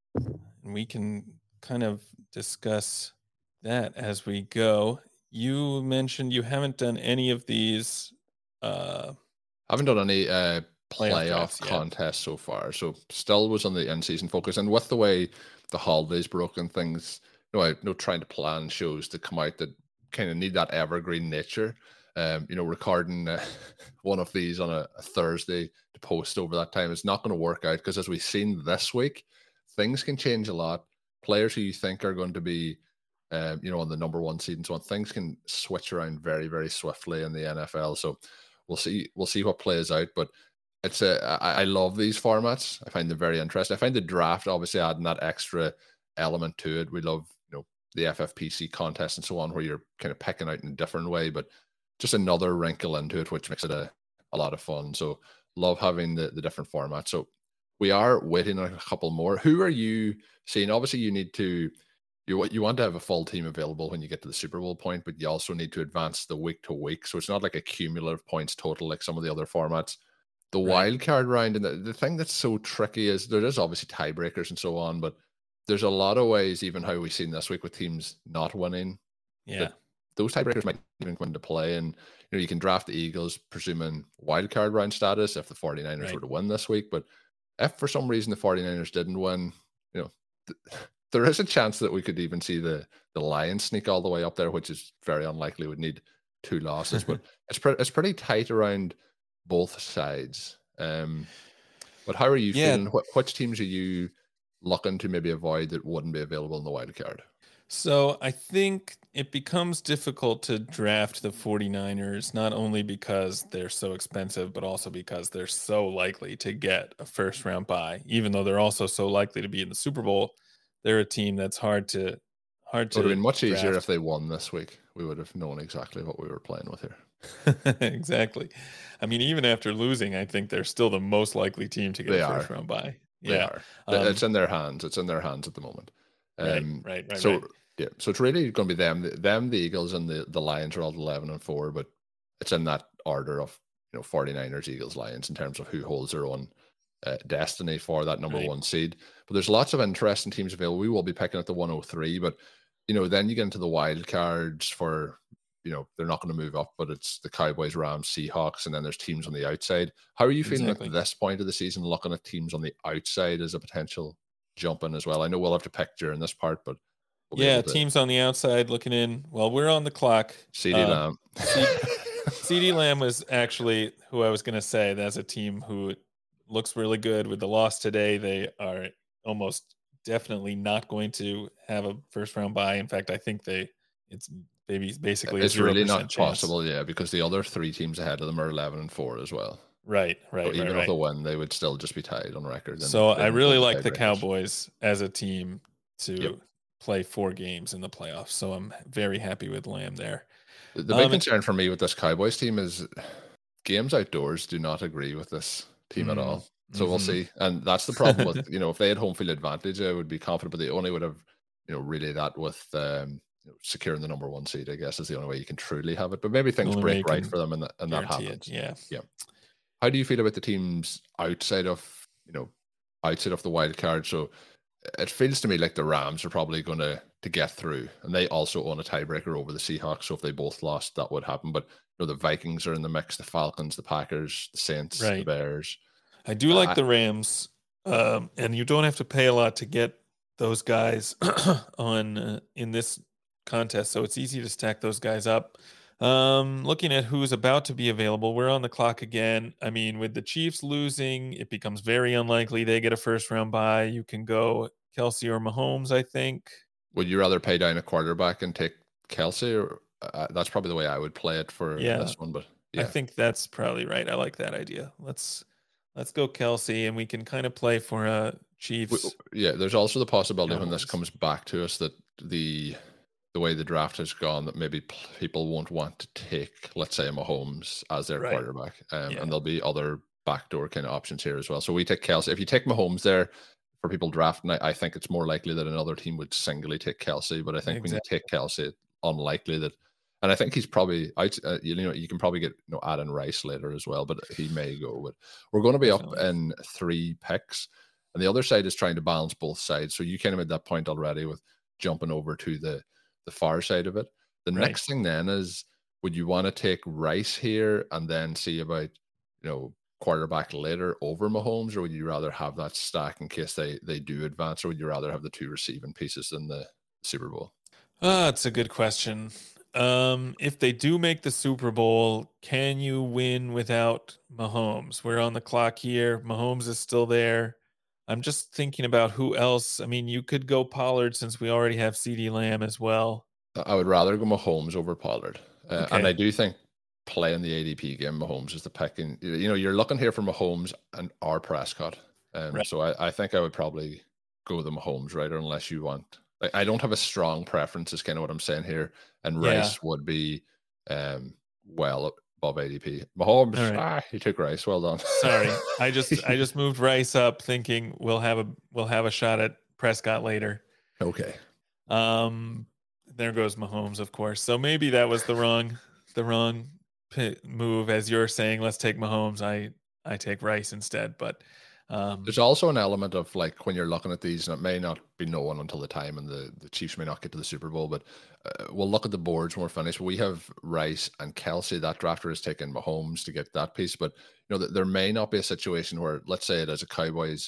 and we can kind of discuss that as we go. You mentioned you haven't done any of these. Uh, I haven't done any uh, Playoff playoff drafts yet. contests so far, so still was on the in-season focus. And with the way the holidays broke and things, you know, I, you know, trying to plan shows to come out that kind of need that evergreen nature. Um, you know, recording uh, one of these on a, a Thursday to post over that time is not going to work out because, as we've seen this week, things can change a lot. Players who you think are going to be, um, you know, on the number one seed and so on, things can switch around very, very swiftly in the N F L. So we'll see, we'll see what plays out. But it's a, I, I love these formats. I find them very interesting. I find the draft obviously adding that extra element to it. We love, you know, the F F P C contest and so on, where you're kind of picking out in a different way, but just another wrinkle into it, which makes it a, a lot of fun. So love having the, the different formats. So we are waiting on a couple more. Who are you seeing? Obviously, you need to, you, you want to have a full team available when you get to the Super Bowl point, but you also need to advance the week to week. So it's not like a cumulative points total like some of the other formats. The Right. wild card round, and the, the thing that's so tricky is there is obviously tiebreakers and so on, but there's a lot of ways, even how we've seen this week with teams not winning, yeah. that those tiebreakers might even come into play. And you know, you can draft the Eagles presuming wild card round status if the 49ers Right. were to win this week. But if for some reason the 49ers didn't win, you know, th- there is a chance that we could even see the the Lions sneak all the way up there, which is very unlikely. Would need two losses, but it's pre- it's pretty tight around both sides. Um, but how are you Yeah. feeling? Wh- which teams are you looking to maybe avoid that wouldn't be available in the wild card? So I think it becomes difficult to draft the 49ers, not only because they're so expensive, but also because they're so likely to get a first round bye. Even though they're also so likely to be in the Super Bowl, they're a team that's hard to hard It to would have been much easier draft. if they won this week. We would have known exactly what we were playing with here. Exactly. I mean, even after losing, I think they're still the most likely team to get They a are. first round bye. They Yeah. are. Um, It's in their hands. It's in their hands at the moment. right, Um, right, right, so right. yeah, so it's really going to be them. Them, the Eagles, and the the Lions are all eleven and four, but it's in that order of, you know, 49ers, Eagles, Lions in terms of who holds their own uh, destiny for that number Right. one seed. But there's lots of interesting teams available. We will be picking at the one oh three, but you know, then you get into the wild cards for, you know, they're not going to move up, but it's the Cowboys, Rams, Seahawks, and then there's teams on the outside. How are you feeling Exactly. at this point of the season, looking at teams on the outside as a potential jump in as well? I know we'll have to pick during this part, but we'll be Yeah, able to. teams on the outside looking in. Well, we're on the clock. CeeDee Uh, Lamb. CeeDee Lamb was actually who I was going to say. That's a team who looks really good with the loss today. They are almost definitely not going to have a first round bye. In fact, I think they it's maybe basically a It's really zero percent not chance. possible, yeah, because the other three teams ahead of them are eleven and four as well. Right, right, So right, even right. if they win, they would still just be tied on record. and So they I don't really play like the tiebreakers. Cowboys as a team to Yep. play four games in the playoffs. So I'm very happy with Lamb there. The the big Um, concern for me with this Cowboys team is games outdoors do not agree with this team at Mm, all. So we'll mhm. see. And that's the problem with, you know, if they had home field advantage, I would be confident, but they only would have, you know, really that with um, you know, securing the number one seed, I guess, is the only way you can truly have it. But maybe things Only way break you right can for them and, that, and that Guarantee happens. it. Yeah. How do you feel about the teams outside of, you know, outside of the wild card? So it feels to me like the Rams are probably going to to get through. And they also own a tiebreaker over the Seahawks. So if they both lost, that would happen. But you know, the Vikings are in the mix, the Falcons, the Packers, the Saints, right. the Bears. I do like uh, the Rams. Um, and you don't have to pay a lot to get those guys on uh, in this contest. So it's easy to stack those guys up. Um, looking at who's about to be available, we're on the clock again. I mean, with the Chiefs losing, it becomes very unlikely they get a first round bye. You can go Kelsey or Mahomes, I think. Would you rather pay down a quarterback and take Kelsey? Or uh, that's probably the way I would play it for yeah, this one. But yeah. I think that's probably right. I like that idea. Let's let's go Kelsey, and we can kind of play for a Chiefs. We, yeah, there's also the possibility when this comes back to us that the the way the draft has gone, that maybe people won't want to take, let's say, Mahomes as their right. quarterback. Um, yeah. And there'll be other backdoor kind of options here as well. So we take Kelsey. If you take Mahomes there for people drafting, I, I think it's more likely that another team would singly take Kelsey. But I think exactly. when you take Kelsey, it's unlikely that. And I think he's probably out. Uh, you know, you can probably get you know Adam Rice later as well, but he may go. But we're going to be Definitely. up in three picks, and the other side is trying to balance both sides. So you kind of made that point already with jumping over to the. the far side of it. The right. next thing then is, would you want to take Rice here and then see about, you know, quarterback later over Mahomes, or would you rather have that stack in case they, they do advance, or would you rather have the two receiving pieces in the Super Bowl? Oh, that's a good question. Um, if they do make the Super Bowl, can you win without Mahomes? We're on the clock here. Mahomes is still there. I'm just thinking about who else. I mean, you could go Pollard since we already have CeeDee Lamb as well. I would rather go Mahomes over Pollard. Uh, okay. And I do think playing the A D P game, Mahomes is the picking. You know, you're looking here for Mahomes and or Prescott. Um, right. So I, I think I would probably go the Mahomes, right? Or unless you want. Like, I don't have a strong preference is kind of what I'm saying here. And Rice yeah. would be um, well above A D P. Mahomes, right. ah, he took Rice. Well done. Sorry, I just I just moved Rice up, thinking we'll have a we'll have a shot at Prescott later. Okay. Um, there goes Mahomes, of course. So maybe that was the wrong the wrong p- move, as you're saying. Let's take Mahomes. I I take Rice instead, but. Um, There's also an element of like when you're looking at these, and it may not be known until the time, and the, the Chiefs may not get to the Super Bowl, but uh, we'll look at the boards when we're finished. We have Rice and Kelsey. That drafter has taken Mahomes to get that piece, but you know th- there may not be a situation where, let's say it is a Cowboys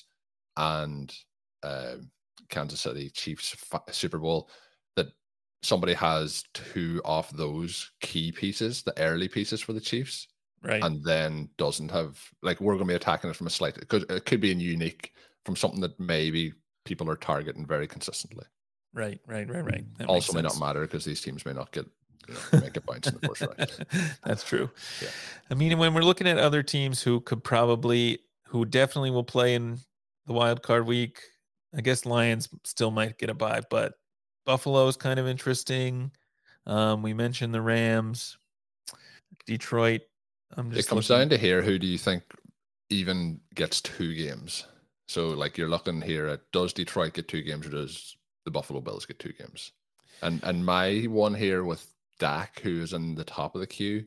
and uh, Kansas City Chiefs fa- Super Bowl, that somebody has two of those key pieces, the early pieces for the Chiefs. Right. And then doesn't have, like, we're going to be attacking it from a slight, it could, it could be a unique from something that maybe people are targeting very consistently. Right, right, right, right. That also may not matter because these teams may not get, you know, make a points in the first round. That's true. Yeah. I mean, when we're looking at other teams who could probably, who definitely will play in the wild card week, I guess Lions still might get a bye, but Buffalo is kind of interesting. Um, we mentioned the Rams, Detroit. I'm just it comes looking. down to here, who do you think even gets two games? So, like, you're looking here at, does Detroit get two games, or does the Buffalo Bills get two games? And and my one here with Dak, who is in the top of the queue,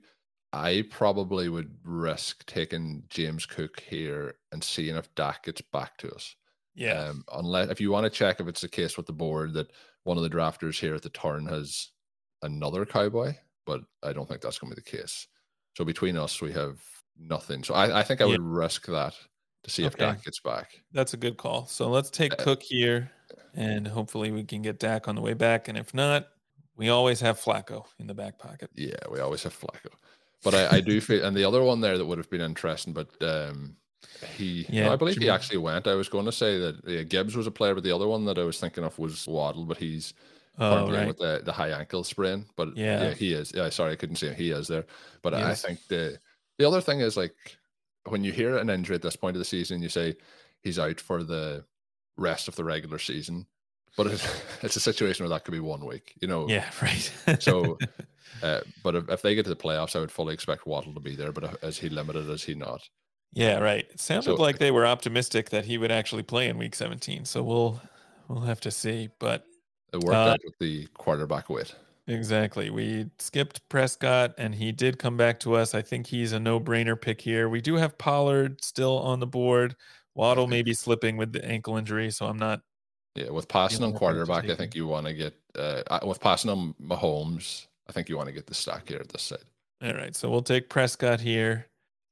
I probably would risk taking James Cook here and seeing if Dak gets back to us. Yeah. Um, unless if you want to check if it's the case with the board that one of the drafters here at the turn has another Cowboy, but I don't think that's going to be the case. So between us, we have nothing. So I, I think I would yeah. risk that to see okay. if Dak gets back. That's a good call. So let's take uh, Cook here, and hopefully we can get Dak on the way back. And if not, we always have Flacco in the back pocket. Yeah, we always have Flacco. But I, I do feel, and the other one there that would have been interesting, but um, he, yeah, no, I believe he actually went. I was going to say that yeah, Gibbs was a player, but the other one that I was thinking of was Waddle, but he's Oh, right. with the, the high ankle sprain, but yeah. yeah, he is. Yeah, sorry, I couldn't see him. He is there. But I think the the other thing is, like, when you hear an injury at this point of the season, you say he's out for the rest of the regular season, but it, it's a situation where that could be one week, you know. Yeah, right. so, uh, but if, if they get to the playoffs, I would fully expect Waddle to be there. But is he limited? Is he not? Yeah, right. It sounded so, like they were optimistic that he would actually play in week seventeen. So we'll we'll have to see, but. It worked uh, out with the quarterback weight. Exactly. We skipped Prescott, and he did come back to us. I think he's a no-brainer pick here. We do have Pollard still on the board. Waddle may be slipping with the ankle injury, so I'm not Yeah, with passing on quarterback, I think you want to get uh, with passing on Mahomes, I think you want to get the stack here at this side. All right, so we'll take Prescott here.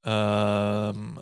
Um,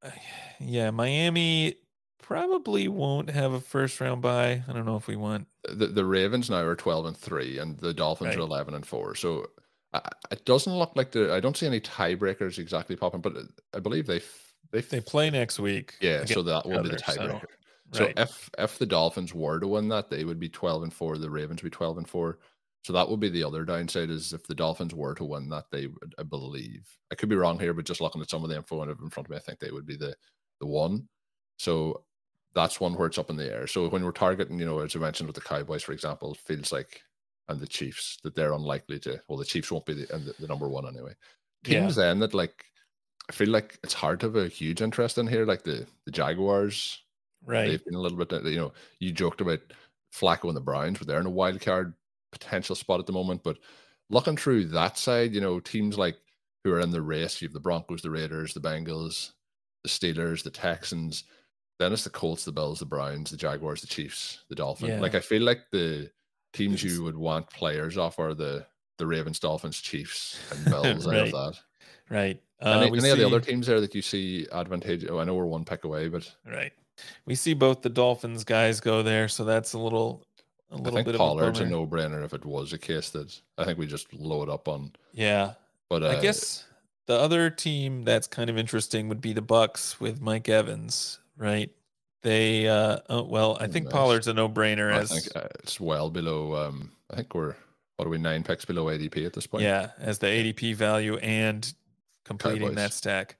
yeah, Miami probably won't have a first round bye. I don't know if we want the the Ravens now are twelve and three, and the Dolphins Right. are eleven and four. So uh, it doesn't look like the. I don't see any tiebreakers exactly popping, but I believe they f- they f- they play next week. yeah. So against that will be the each other, tiebreaker. So, So right. if if the Dolphins were to win that, they would be twelve and four. The Ravens would be twelve and four. So that would be the other downside, is if the Dolphins were to win that, they would, I believe, I could be wrong here, but just looking at some of the info in front of me, I think they would be the the one. So that's one where it's up in the air. So when we're targeting, you know, as I mentioned with the Cowboys, for example, it feels like, and the Chiefs, that they're unlikely to. Well, the Chiefs won't be the, the, the number one anyway. Teams Yeah. then that, like, I feel like it's hard to have a huge interest in here, like the the Jaguars. Right. They've been a little bit, you know, you joked about Flacco and the Browns, but they're in a wild card potential spot at the moment. But looking through that side, you know, teams like who are in the race, you have the Broncos, the Raiders, the Bengals, the Steelers, the Texans. Then it's the Colts, the Bills, the Browns, the Jaguars, the Chiefs, the Dolphins. Yeah. Like, I feel like the teams It's- you would want players off are the the Ravens, Dolphins, Chiefs, and Bills. I Right. love that. Right. Uh, Any, we any of the see- other teams there that you see advantageous? Oh, I know we're one pick away, but Right. We see both the Dolphins guys go there, so that's a little a I little think bit Pollard's of a a bummer. no-brainer if it was a case that I think we just load up on. Yeah. But uh, I guess the other team that's kind of interesting would be the Bucks with Mike Evans, right? They uh oh, well, I think Nice. Pollard's a no-brainer I as think uh, it's well below. Um, I think we're what are we nine picks below A D P at this point? yeah, as the A D P value and completing Cowboys. that stack.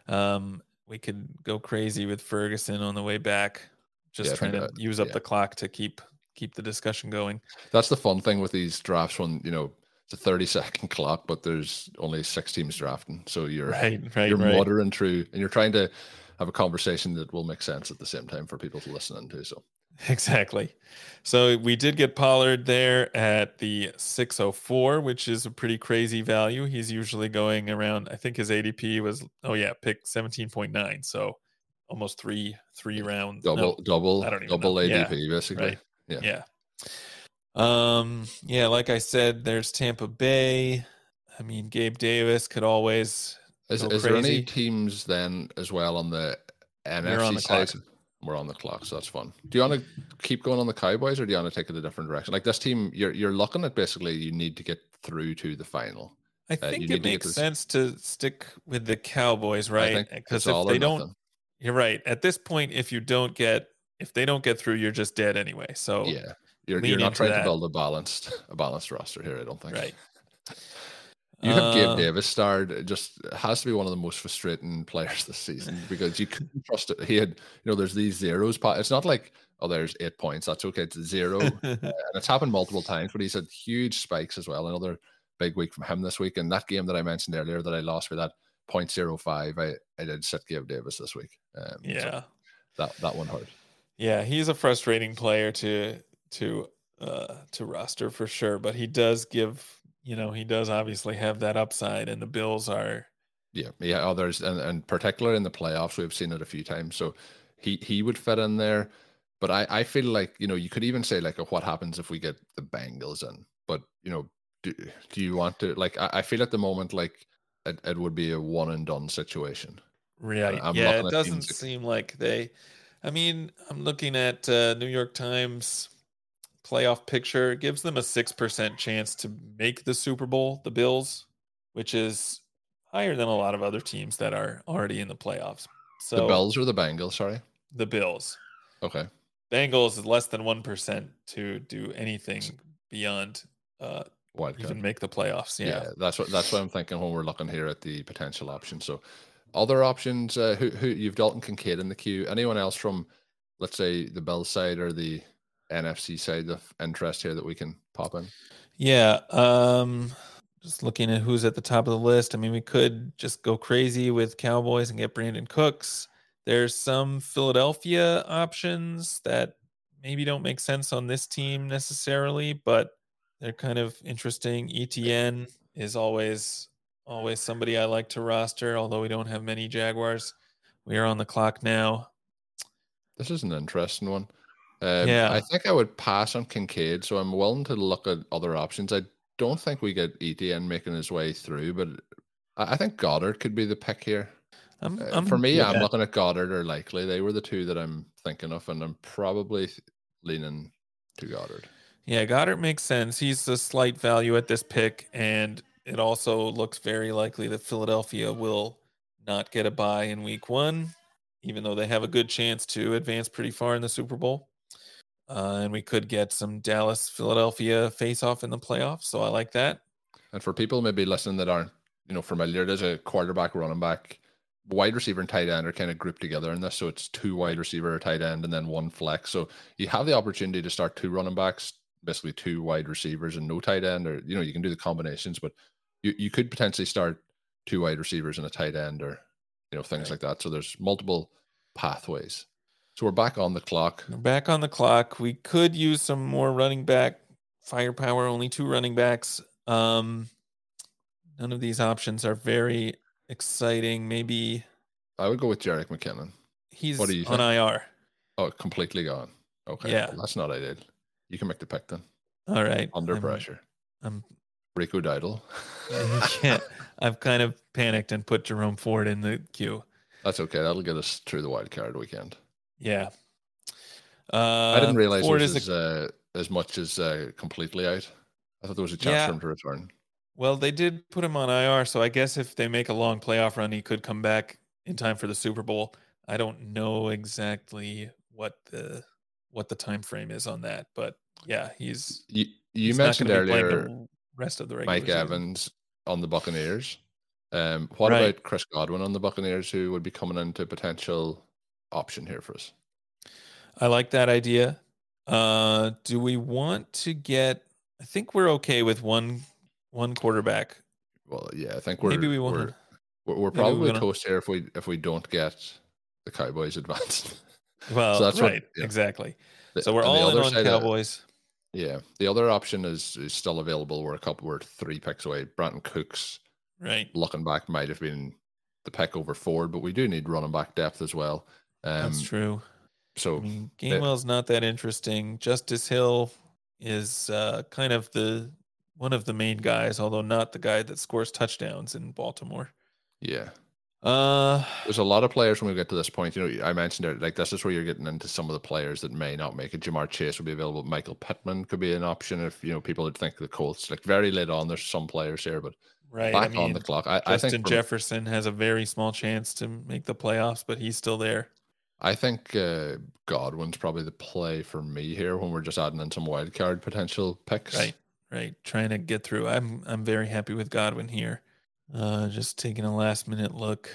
Um we could go crazy with Ferguson on the way back, just Yeah, I trying think, to uh, use up yeah. the clock to keep keep the discussion going. That's the fun thing with these drafts when, you know, it's a thirty second clock, but there's only six teams drafting. So you're Right, right, you're right. muttering through, and you're trying to have a conversation that will make sense at the same time for people to listen into. So Exactly. So we did get Pollard there at the six oh four, which is a pretty crazy value. He's usually going around, I think his A D P was, oh yeah, pick seventeen point nine. So almost three, three rounds. double, No, double, I don't even double know. A D Yeah, P basically. right. Yeah. Yeah. Um, yeah, like I said, there's Tampa Bay. I mean, Gabe Davis could always Is, go is there any crazy. teams then as well on the N We're F C on the side? clock. We're on the clock, so that's fun. Do you want to keep going on the Cowboys, or do you want to take it a different direction? Like this team, you're you're looking at basically you need to get through to the final. I Uh, think you it need to get makes this- sense to stick with the Cowboys, I right? think Because it's if all or they don't, nothing. you're right. At this point, if you don't get, if they don't get through, you're just dead anyway. So Yeah, you're lean you're not into trying that. to build a balanced a balanced roster here. I don't think. right. You have Gabe Uh, Davis starred. It just has to be one of the most frustrating players this season because you couldn't trust it. He had, you know, there's these zeros. po- It's not like, oh, there's eight points. That's okay. It's zero. Uh, and it's happened multiple times, but he's had huge spikes as well. Another big week from him this week. And that game that I mentioned earlier that I lost by that point zero five, I, I did sit Gabe Davis this week. Um, so yeah. that, that one hurt. Yeah, he's a frustrating player to to uh to roster for sure, but he does give, you know, he does obviously have that upside, and the Bills are Yeah, yeah. Others, and, and particularly in the playoffs, we've seen it a few times. So he he would fit in there. But I, I feel like, you know, you could even say like, what happens if we get the Bengals in? But, you know, do, do you want to, like, I, I feel at the moment like it, it would be a one and done situation. right. I'm Yeah, looking it at doesn't teams that- seem like they. I mean, I'm looking at uh, New York Times playoff picture. It gives them a six percent chance to make the Super Bowl, the Bills, which is higher than a lot of other teams that are already in the playoffs. So the Bills or the Bengals, sorry. the Bills. Okay. Bengals is less than one percent to do anything beyond uh, Wild even card. make the playoffs. Yeah. Yeah, that's what that's what I'm thinking when we're looking here at the potential options. So other options, uh, who who you've Dalton Kincaid in the queue. Anyone else from, let's say, the Bills side or the N F C side of interest here that we can pop in? Yeah. Um, just looking at who's at the top of the list. I mean, we could just go crazy with Cowboys and get Brandon Cooks. There's some Philadelphia options that maybe don't make sense on this team necessarily, but they're kind of interesting. E T N is always always somebody I like to roster, although we don't have many Jaguars. We are on the clock now. This is an interesting one. Um, Yeah. I think I would pass on Kincaid, so I'm willing to look at other options. I don't think we get Etienne making his way through, but I, I think Goddard could be the pick here. I'm, Uh, I'm for me, with I'm that. looking at Goddard or Likely. They were the two that I'm thinking of, and I'm probably leaning to Goddard. Yeah, Goddard makes sense. He's a slight value at this pick, and it also looks very likely that Philadelphia will not get a bye in week one, even though they have a good chance to advance pretty far in the Super Bowl. Uh, and we could get some Dallas-Philadelphia face-off in the playoffs, so I like that. And for people maybe listening that aren't, you know, familiar, there's a quarterback, running back, wide receiver, and tight end are kind of grouped together in this. So it's two wide receiver, a tight end, and then one flex. So you have the opportunity to start two running backs, basically two wide receivers and no tight end, or, you know, you can do the combinations, but you, you could potentially start two wide receivers and a tight end, or, you know, things Right. like that. So there's multiple pathways. So we're back on the clock. We're back on the clock. We could use some more running back firepower, only two running backs. Um, none of these options are very exciting. Maybe I would go with Jerick McKinnon. he's What do you on think? I R. Oh, completely gone. Okay. Yeah. Well, that's not ideal. You can make the pick then. All right. Under I'm, pressure. I'm Rico Dowdle. yeah, I've kind of panicked and put Jerome Ford in the queue. That's okay. That'll get us through the wild card weekend. Yeah. Uh, I didn't realize Ford it was is as, uh, as much as uh, completely out. I thought there was a chance Yeah. for him to return. Well, they did put him on I R, so I guess if they make a long playoff run, he could come back in time for the Super Bowl. I don't know exactly what the what the time frame is on that, but yeah, he's You you he's not mentioned gonna be playing earlier the rest of the regular Mike season. Evans on the Buccaneers. Um, what Right. about Chris Godwin on the Buccaneers, who would be coming into potential option here for us? I like that idea. Uh, do we want to get? I think we're okay with one one quarterback. Well, yeah, I think we're Maybe we we're want. we're, we're maybe we probably wanna- toast here if we if we don't get the Cowboys advanced. Well, So that's what- right, yeah. exactly. The- So we're and the all in other on side of- Cowboys. Yeah, the other option is is still available. We're a couple, we're three picks away. Brandon Cooks, Right. looking back, might have been the pick over Ford, but we do need running back depth as well. Um, That's true. So I mean, Gainwell's not that interesting. Justice Hill is uh, kind of the one of the main guys, although not the guy that scores touchdowns in Baltimore. yeah, Uh, there's a lot of players when we get to this point. You know, I mentioned it, like this is where you're getting into some of the players that may not make it. Jamar Chase will be available. Michael Pittman could be an option if you know people would think the Colts. Like very late on, there's some players here, but right. back I mean, on the clock. I, I Justin think from- Jefferson has a very small chance to make the playoffs, but he's still there. I think uh, Godwin's probably the play for me here when we're just adding in some wild card potential picks. Right, right. Trying to get through. I'm I'm very happy with Godwin here. Uh, just taking a last minute look.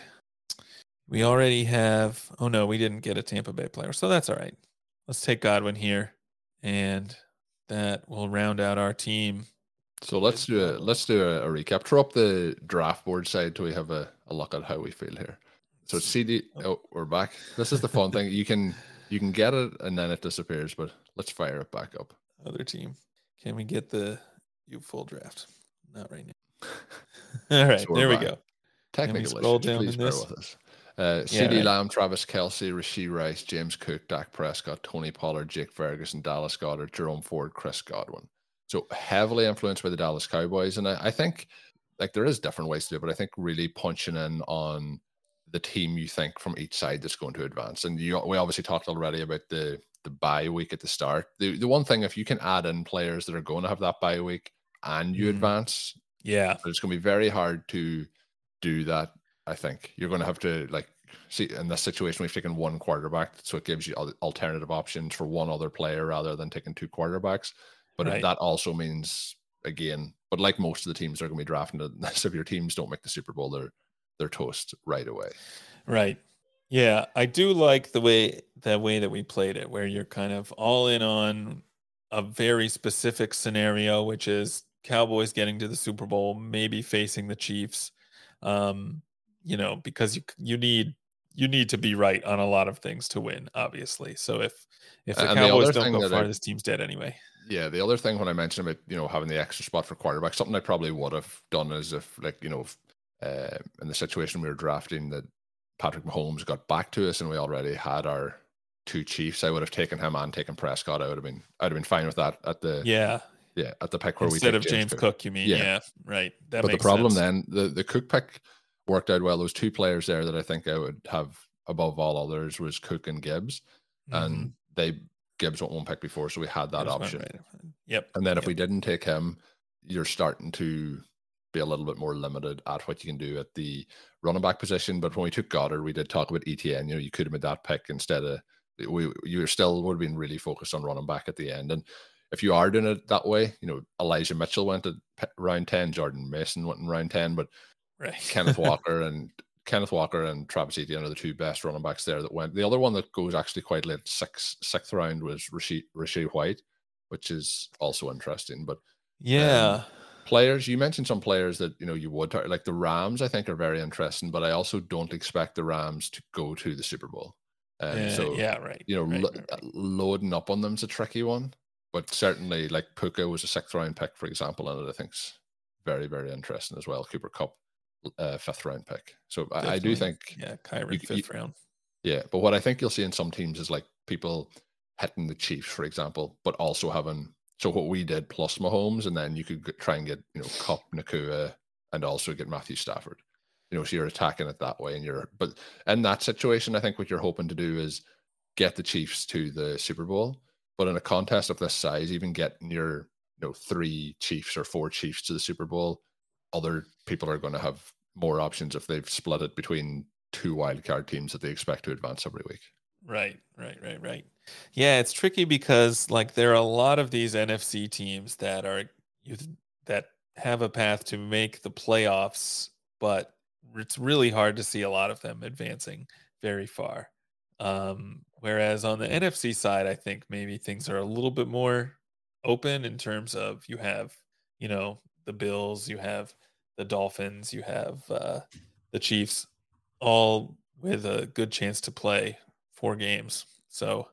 We already have. Oh no, we didn't get a Tampa Bay player, so that's all right. Let's take Godwin here, and that will round out our team. So let's do a let's do a, a recap. Throw up the draft board side till we have a, a look at how we feel here. So it's C D. Oh, we're back. This is the fun thing. You can you can get it and then it disappears, but let's fire it back up. Other team. Can we get the you full draft? Not right now. All right, So we're there we back. go. Technical scroll issues. down Please in bear this? with us. Uh, Yeah, CeeDee right. Lamb, Travis Kelce, Rasheed Rice, James Cook, Dak Prescott, Tony Pollard, Jake Ferguson, Dallas Goddard, Jerome Ford, Chris Godwin. So heavily influenced by the Dallas Cowboys. And I, I think like there is different ways to do it, but I think really punching in on the team you think from each side that's going to advance. And you we obviously talked already about the the bye week at the start. The the one thing, if you can add in players that are going to have that bye week and you Mhm. advance, Yeah, but it's going to be very hard to do that. I think you're going to have to like see in this situation we've taken one quarterback, so it gives you al- alternative options for one other player rather than taking two quarterbacks. But Right. that also means again, but like most of the teams that are going to be drafting this, if your teams don't make the Super Bowl, they're they're toast right away. right. Yeah, I do like the way that way that we played it, where you're kind of all in on a very specific scenario, which is Cowboys getting to the Super Bowl, maybe facing the Chiefs. Um, you know, because you you need you need to be right on a lot of things to win, obviously. So if if the And the Cowboys other don't thing go that far, I- this team's dead anyway. Yeah, the other thing when I mentioned about you know having the extra spot for quarterback, something I probably would have done is if like you know if, uh, in the situation we were drafting that Patrick Mahomes got back to us and we already had our two Chiefs, I would have taken him and taken Prescott. I would have been, I'd have been fine with that at the yeah yeah at the pick where instead we of take James, James Cook. Cook. You mean? Yeah, yeah right. That but makes the problem sense. then, the the Cook pick worked out well. Those two players there that I think I would have above all others was Cook and Gibbs, mm-hmm. and they Gibbs went one pick before, so we had that Gibbs option. right. Yep. And then yep. if we didn't take him, you're starting to be a little bit more limited at what you can do at the running back position. But when we took Goddard, we did talk about E T N. You know, you could have made that pick instead of we. You still would have been really focused on running back at the end. And if you are doing it that way, you know, Elijah Mitchell went at round ten, Jordan Mason went in round ten, but right. Kenneth Walker and Kenneth Walker and Travis Etienne are the two best running backs there that went. The other one that goes actually quite late, sixth sixth round, was Rashid Rashid White, which is also interesting. But yeah. Um, players, you mentioned some players that, you know, you would tar- like the Rams, I think are very interesting, but I also don't expect the Rams to go to the Super Bowl. Um, yeah, so, yeah, right. you know, right, lo- right, right. loading up on them is a tricky one, but certainly like Puka was a sixth round pick, for example, and I think's very, very interesting as well. Cooper Kupp, uh, fifth round pick. So I, I do think, yeah, Kyron you- fifth you- round. yeah, but what I think you'll see in some teams is like people hitting the Chiefs, for example, but also having, so what we did plus Mahomes, and then you could get, try and get, you know, Kupp, Nakua, and also get Matthew Stafford. You know, so you're attacking it that way, and you're, but in that situation, I think what you're hoping to do is get the Chiefs to the Super Bowl. But in a contest of this size, even getting your, you know, three Chiefs or four Chiefs to the Super Bowl, other people are going to have more options if they've split it between two wildcard teams that they expect to advance every week. Right, right, right, right. Yeah, it's tricky because like there are a lot of these N F C teams that are that have a path to make the playoffs, but it's really hard to see a lot of them advancing very far. Um, whereas on the N F C side, I think maybe things are a little bit more open in terms of you have, you know, the Bills, you have the Dolphins, you have uh, the Chiefs, all with a good chance to play four games. So,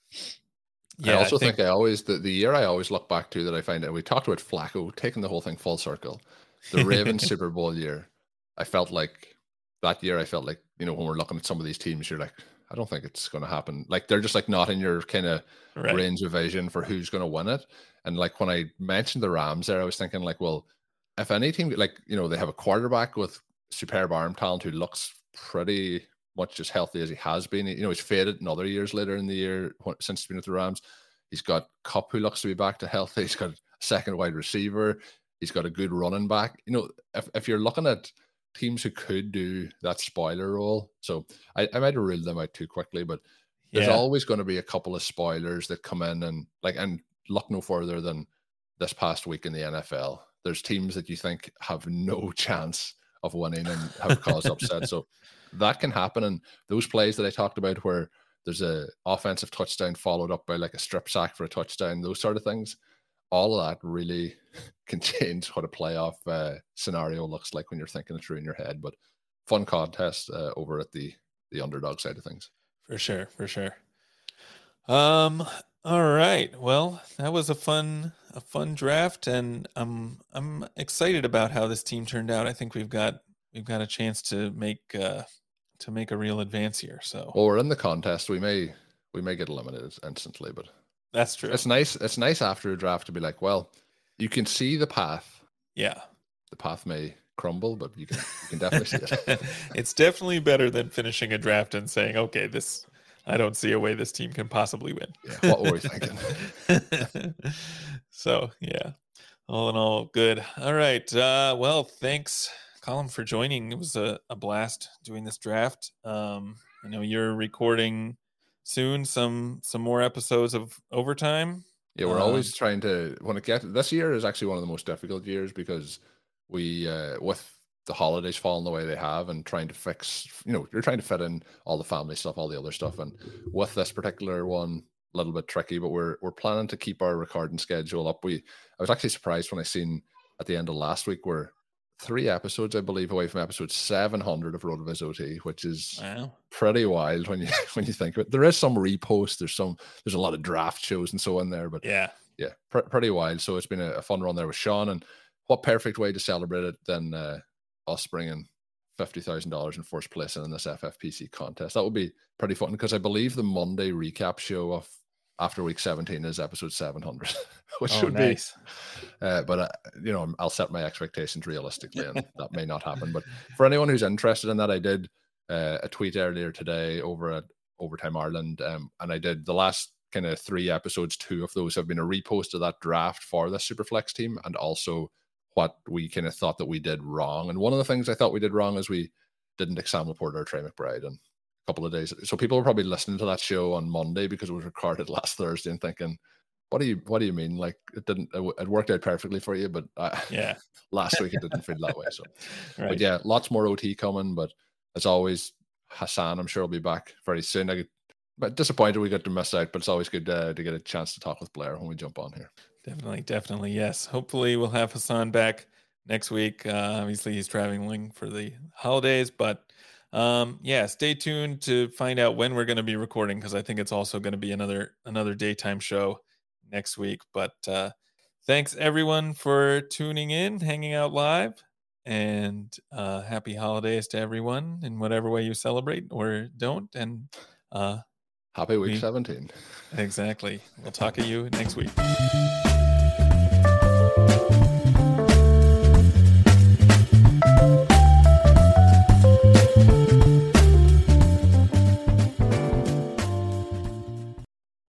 yeah, I also I think, think I always, the, the year I always look back to that I find, and we talked about Flacco, taking the whole thing full circle, the Ravens Super Bowl year, I felt like that year, I felt like, you know, when we're looking at some of these teams, you're like, I don't think it's going to happen. Like, they're just like not in your kind of right. range of vision for who's going to win it. And like when I mentioned the Rams there, I was thinking like, well, if any team, like, you know, they have a quarterback with superb arm talent who looks pretty much as healthy as he has been. You know, he's faded in other years later in the year since he's been with the Rams. He's got Kupp, who looks to be back to healthy. He's got a second wide receiver. He's got a good running back. You know, if, if you're looking at teams who could do that spoiler role, so I, I might have ruled them out too quickly, but there's yeah. always going to be a couple of spoilers that come in and like, and look no further than this past week in the N F L. There's teams that you think have no chance of winning and have caused upset. So that can happen. And those plays that I talked about where there's a offensive touchdown followed up by like a strip sack for a touchdown, those sort of things, all of that really can change what a playoff uh, scenario looks like when you're thinking it through in your head. But fun contest uh, over at the the underdog side of things. For sure, for sure. Um. All right. Well, that was a fun a fun draft, and I'm I'm excited about how this team turned out. I think we've got we've got a chance to make uh, to make a real advance here. So well, we're in the contest. We may we may get eliminated instantly, but that's true. It's nice. It's nice after a draft to be like, well, you can see the path. Yeah, the path may crumble, but you can you can definitely see it. It's definitely better than finishing a draft and saying, okay, this I don't see a way this team can possibly win. Yeah, what were we thinking? So yeah, all in all, good. All right. Uh, well, thanks, Colin, for joining. It was a, a blast doing this draft. Um, I know you're recording soon some some more episodes of Overtime. Yeah, we're um, always trying to when it gets this year is actually one of the most difficult years because we uh with the holidays falling the way they have and trying to fix, you know, you're trying to fit in all the family stuff, all the other stuff, and with this particular one a little bit tricky, but we're we're planning to keep our recording schedule up. We I was actually surprised when I seen at the end of last week we're three episodes, I believe, away from episode seven hundred of RotoViz O T, which is wow. pretty wild when you when you think of it. There is some reposts, there's some there's a lot of draft shows and so on there, but yeah, yeah, pr- pretty wild. So it's been a, a fun run there with Sean, and what perfect way to celebrate it than uh, us bringing fifty thousand dollars in first place in this F F P C contest. That would be pretty fun, because I believe the Monday recap show of after week seventeen is episode seven hundred, which oh, would nice. be, uh, but uh, you know, I'll set my expectations realistically, and that may not happen. But for anyone who's interested in that, I did uh, a tweet earlier today over at Overtime Ireland, um, and I did the last kind of three episodes. Two of those have been a repost of that draft for the Superflex team, and also what we kind of thought that we did wrong. And one of the things I thought we did wrong is we didn't take Sam Laporte or Trey McBride in a couple of days. So people were probably listening to that show on Monday because it was recorded last Thursday and thinking, what do you what do you mean? Like, it didn't it, it worked out perfectly for you, but I, yeah, last week it didn't feel that way. So, right. But yeah, lots more O T coming. But as always, Hassan, I'm sure, will be back very soon. I get but disappointed we got to miss out, but it's always good uh, to get a chance to talk with Blair when we jump on here. Definitely, definitely, yes. Hopefully we'll have Hassan back next week. Uh, obviously, he's traveling for the holidays, but um, yeah, stay tuned to find out when we're going to be recording, because I think it's also going to be another another daytime show next week. But uh, thanks everyone for tuning in, hanging out live, and uh, happy holidays to everyone in whatever way you celebrate or don't. And uh, happy week we, seventeen. Exactly. We'll talk to you next week.